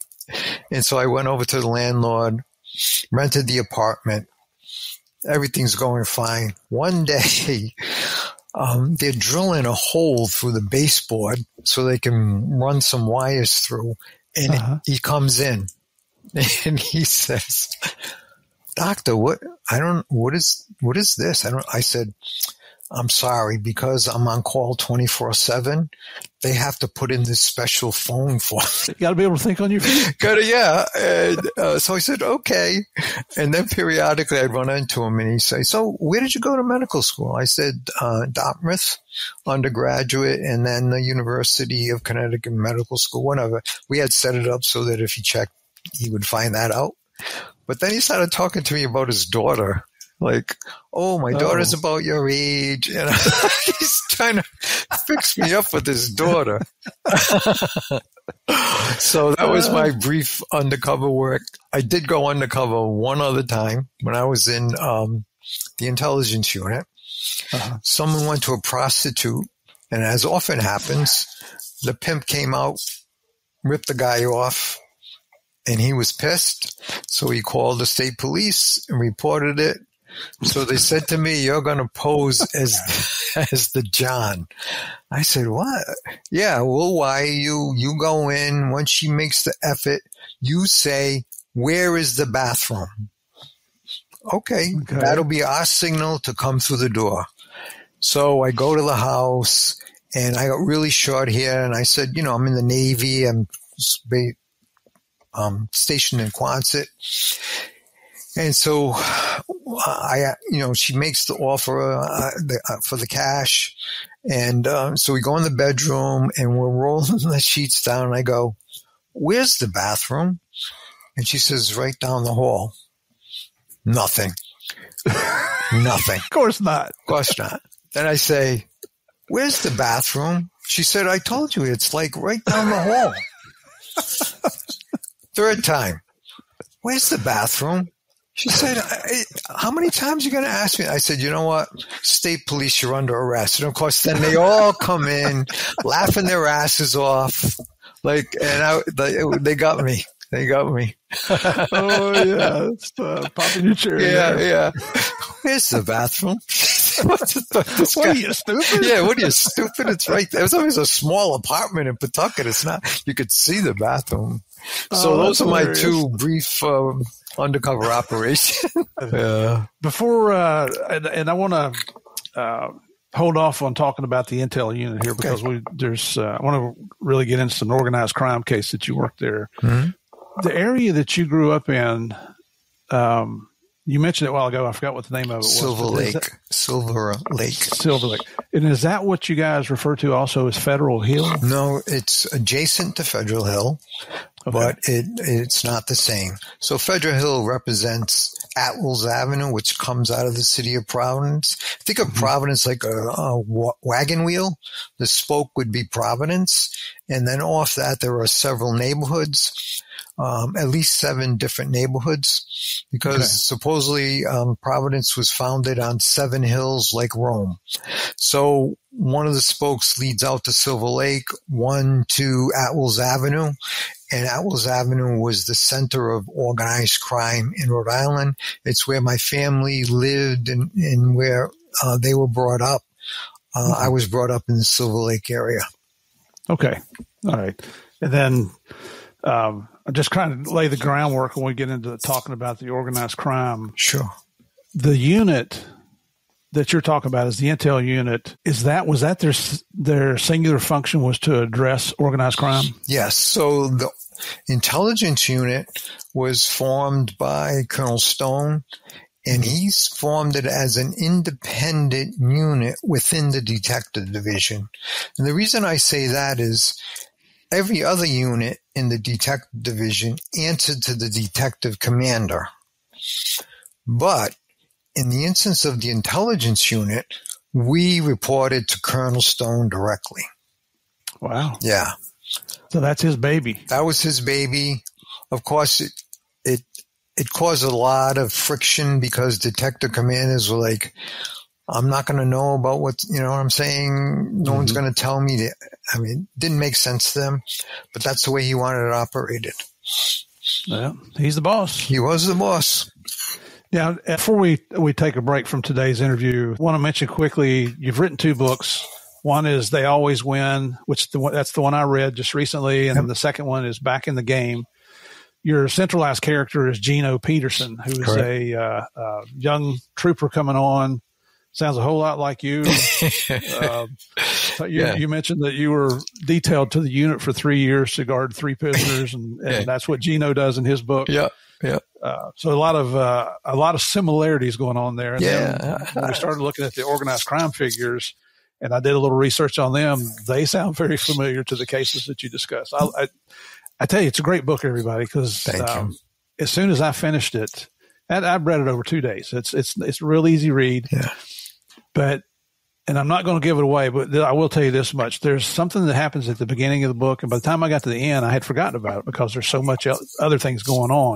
And so I went over to the landlord, rented the apartment. Everything's going fine. One day, um, they're drilling a hole through the baseboard so they can run some wires through. And uh-huh. he comes in and he says, "Doctor, what, I don't, what is, what is this?" I don't, I said, "I'm sorry, because I'm on call twenty-four seven. They have to put in this special phone for me." You got to be able to think on your feet. Gotta, yeah. And, uh, so I said, okay. And then periodically I'd run into him and he'd say, "So where did you go to medical school?" I said, uh, Dartmouth, undergraduate, and then the University of Connecticut Medical School, whatever. We had set it up so that if he checked, he would find that out. But then he started talking to me about his daughter. Like, "Oh, my daughter's oh. about your age." And he's trying to fix me up with his daughter. So that was my brief undercover work. I did go undercover one other time when I was in um, the intelligence unit. Uh-huh. Someone went to a prostitute, and as often happens, the pimp came out, ripped the guy off, and he was pissed. So he called the state police and reported it. So they said to me, "You're going to pose as as the John." I said, "What?" "Yeah, well, why you you go in, once she makes the effort, you say, 'Where is the bathroom?'" Okay, okay, that'll be our signal to come through the door. So I go to the house, and I got really short hair, and I said, "You know, I'm in the Navy. I'm um, stationed in Quonset." And so I, you know, she makes the offer uh, the, uh, for the cash. And um, so we go in the bedroom and we're rolling the sheets down. And I go, "Where's the bathroom?" And she says, "Right down the hall." Nothing. Nothing. Of course not. Of course not. Then I say, "Where's the bathroom?" She said, "I told you, it's like right down the hall." Third time, "Where's the bathroom?" She said, "How many times are you going to ask me?" I said, "You know what? State police, you're under arrest." And of course, then they all come in laughing their asses off. Like, and I, they, they got me. They got me. Oh, yeah. It's uh, popping your cherry. Yeah, there. Yeah. "Where's the bathroom?" What's the, this what guy? Are you, stupid? Yeah, what are you, stupid? It's right there. It was always a small apartment in Pawtucket. It's not, you could see the bathroom. So oh, those are hilarious. My two brief um, undercover operations. Yeah. Before, uh, and, and I want to uh, hold off on talking about the intel unit here because okay. we there's uh, I want to really get into some organized crime case that you worked there. Mm-hmm. The area that you grew up in, um, you mentioned it a while ago. I forgot what the name of it was. Silver Lake. That, Silver Lake. Silver Lake. And is that what you guys refer to also as Federal Hill? No, it's adjacent to Federal Hill, okay. but it it's not the same. So Federal Hill represents Atwells Avenue, which comes out of the city of Providence. Think of mm-hmm. Providence like a, a wagon wheel. The spoke would be Providence. And then off that, there are several neighborhoods. Um, at least seven different neighborhoods, because okay. supposedly um, Providence was founded on seven hills like Rome. So one of the spokes leads out to Silver Lake, one to Atwells Avenue, and Atwells Avenue was the center of organized crime in Rhode Island. It's where my family lived and, and where uh, they were brought up. Uh, mm-hmm. I was brought up in the Silver Lake area. Okay. All right. And then um, I'm just trying to lay the groundwork when we get into talking about the organized crime. Sure. The unit that you're talking about is the intel unit. Is that, was that their, their singular function was to address organized crime? Yes. So the intelligence unit was formed by Colonel Stone, and he's formed it as an independent unit within the detective division. And the reason I say that is every other unit in the detective division answered to the detective commander. But in the instance of the intelligence unit, we reported to Colonel Stone directly. Wow. Yeah. So that's his baby. That was his baby. Of course, it, it, it caused a lot of friction because detective commanders were like, I'm not going to know about what, you know what I'm saying? No mm-hmm. one's going to tell me that. I mean, it didn't make sense to them, but that's the way he wanted it operated. Well, he's the boss. He was the boss. Now, before we, we take a break from today's interview, I want to mention quickly, you've written two books. One is They Always Win, which the one, that's the one I read just recently. And yep. the second one is Back in the Game. Your centralized character is Gino Peterson, who is Correct. a uh, uh, young trooper coming on. Sounds a whole lot like you. uh, you, yeah. you mentioned that you were detailed to the unit for three years to guard three prisoners, and, and yeah. that's what Gino does in his book. Yeah, yeah. Uh, so a lot of uh, a lot of similarities going on there. And yeah. then when we started looking at the organized crime figures, and I did a little research on them, they sound very familiar to the cases that you discussed. I, I, I tell you, it's a great book, everybody, because um, as soon as I finished it, and I read it over two days. It's it's it's a real easy read. Yeah. But, and I'm not going to give it away, but I will tell you this much. There's something that happens at the beginning of the book, and by the time I got to the end, I had forgotten about it because there's so much other things going on.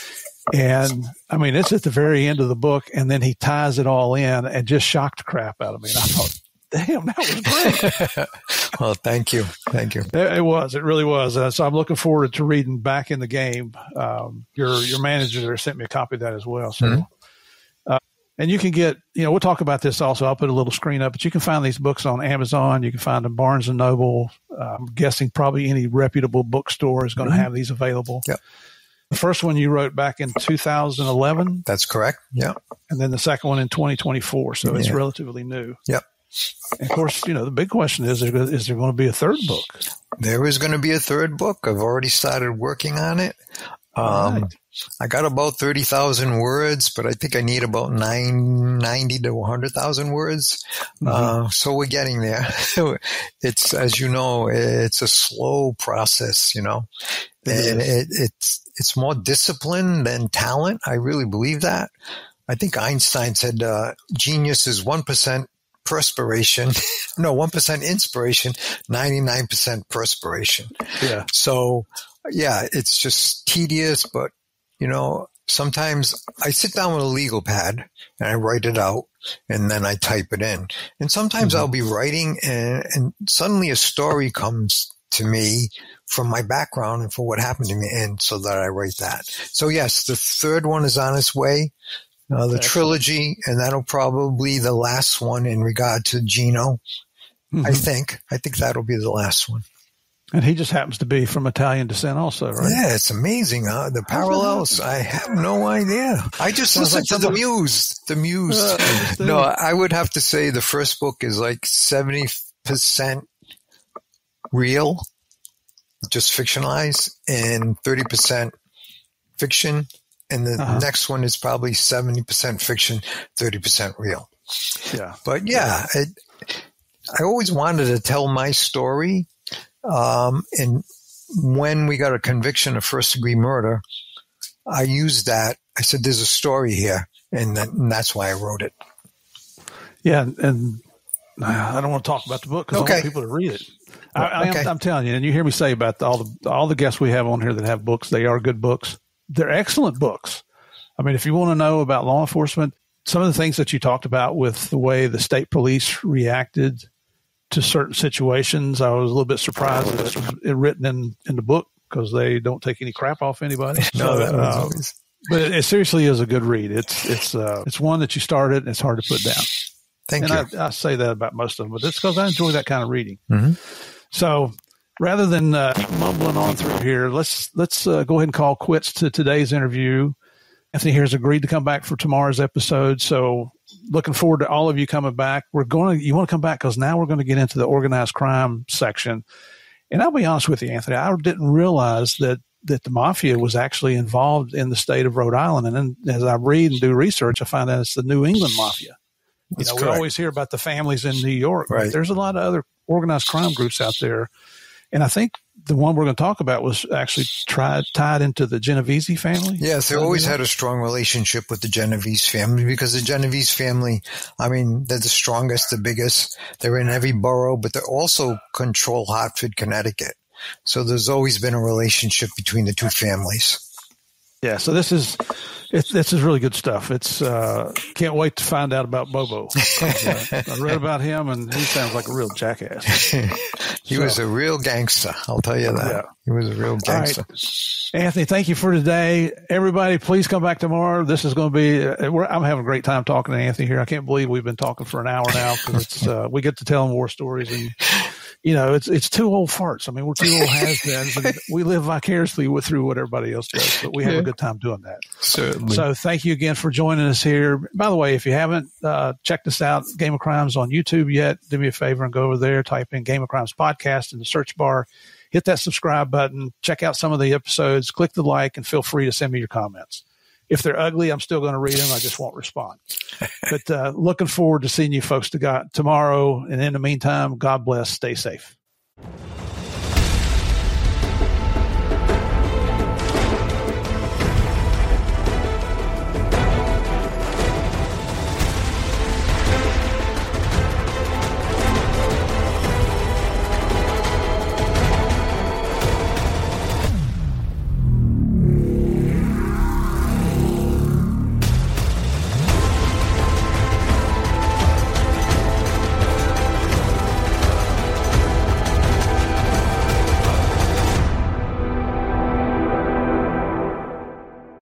And, I mean, it's at the very end of the book, and then he ties it all in and just shocked the crap out of me. And I thought, damn, that was great. Well, thank you. Thank you. It was. It really was. Uh, so I'm looking forward to reading Back in the Game. Um, your your manager there sent me a copy of that as well. So. Mm-hmm. And you can get, you know, we'll talk about this also. I'll put a little screen up, but you can find these books on Amazon. You can find them Barnes and Noble. Uh, I'm guessing probably any reputable bookstore is going to mm-hmm. have these available. Yep. The first one you wrote back in two thousand eleven. That's correct. Yeah. And then the second one in twenty twenty-four. So it's yeah. relatively new. Yep. And of course, you know, the big question is, is there going to be a third book? There is going to be a third book. I've already started working on it. Um, right. I got about thirty thousand words, but I think I need about nine, ninety to one hundred thousand words. Mm-hmm. Uh, so we're getting there. It's, as you know, it's a slow process, you know, it and it, it's, it's more discipline than talent. I really believe that. I think Einstein said, uh, genius is one percent perspiration. No, one percent inspiration, ninety-nine percent perspiration. Yeah. So, yeah, it's just tedious, but, you know, sometimes I sit down with a legal pad and I write it out and then I type it in. And sometimes mm-hmm. I'll be writing and, and suddenly a story comes to me from my background and for what happened to me, and so that I write that. So, yes, the third one is on its way, uh, the Excellent. trilogy, and that'll probably be the last one in regard to Gino. Mm-hmm. I think. I think that'll be the last one. And he just happens to be from Italian descent also, right? Yeah, it's amazing. Huh? The parallels, I have no idea. I just Sounds listened like to the Muse. The Muse. Uh, no, I would have to say the first book is like seventy percent real, just fictionalized, and thirty percent fiction. And the uh-huh. next one is probably seventy percent fiction, thirty percent real. Yeah. But yeah, it, I always wanted to tell my story. Um, and when we got a conviction of first degree murder, I used that. I said, there's a story here. And, that, and that's why I wrote it. Yeah. And I don't want to talk about the book because okay. I want people to read it. I, I okay. am, I'm telling you, and you hear me say about the, all the all the guests we have on here that have books, they are good books. They're excellent books. I mean, if you want to know about law enforcement, some of the things that you talked about with the way the state police reacted to certain situations, I was a little bit surprised that it was written in, in the book because they don't take any crap off anybody. no, so, that was uh, always... But it, it seriously is a good read. It's it's uh, it's one that you started and it's hard to put down. Thank and you. I, I say that about most of them, but it's because I enjoy that kind of reading. Mm-hmm. So rather than uh, mumbling on through here, let's let's uh, go ahead and call quits to today's interview. Anthony here has agreed to come back for tomorrow's episode. So looking forward to all of you coming back. We're going to, you want to come back because now we're going to get into the organized crime section. And I'll be honest with you, Anthony, I didn't realize that that the mafia was actually involved in the state of Rhode Island. And then as I read and do research, I find out it's the New England mafia. That's you know, correct. We always hear about the families in New York. Right. But there's a lot of other organized crime groups out there. And I think the one we're going to talk about was actually tried, tied into the Genovese family. Yes, they always had a strong relationship with the Genovese family because the Genovese family, I mean, they're the strongest, the biggest. They're in every borough, but they also control Hartford, Connecticut. So there's always been a relationship between the two families. Yeah, so this is it's this is really good stuff. It's uh, can't wait to find out about Bobo. uh, I read about him, and he sounds like a real jackass. he so, was a real gangster. I'll tell you that. Yeah. He was a real gangster. Right. Anthony, thank you for today. Everybody, please come back tomorrow. This is going to be. Uh, we're, I'm having a great time talking to Anthony here. I can't believe we've been talking for an hour now because it's uh, we get to tell him war stories and. You know, it's it's two old farts. I mean, we're two old has-beens, and we live vicariously with, through what everybody else does, but we have yeah. a good time doing that. Certainly. So thank you again for joining us here. By the way, if you haven't uh, checked us out, Game of Crimes on YouTube yet, do me a favor and go over there, type in Game of Crimes Podcast in the search bar, hit that subscribe button, check out some of the episodes, click the like, and feel free to send me your comments. If they're ugly, I'm still going to read them. I just won't respond. But uh, looking forward to seeing you folks to God tomorrow. And in the meantime, God bless. Stay safe.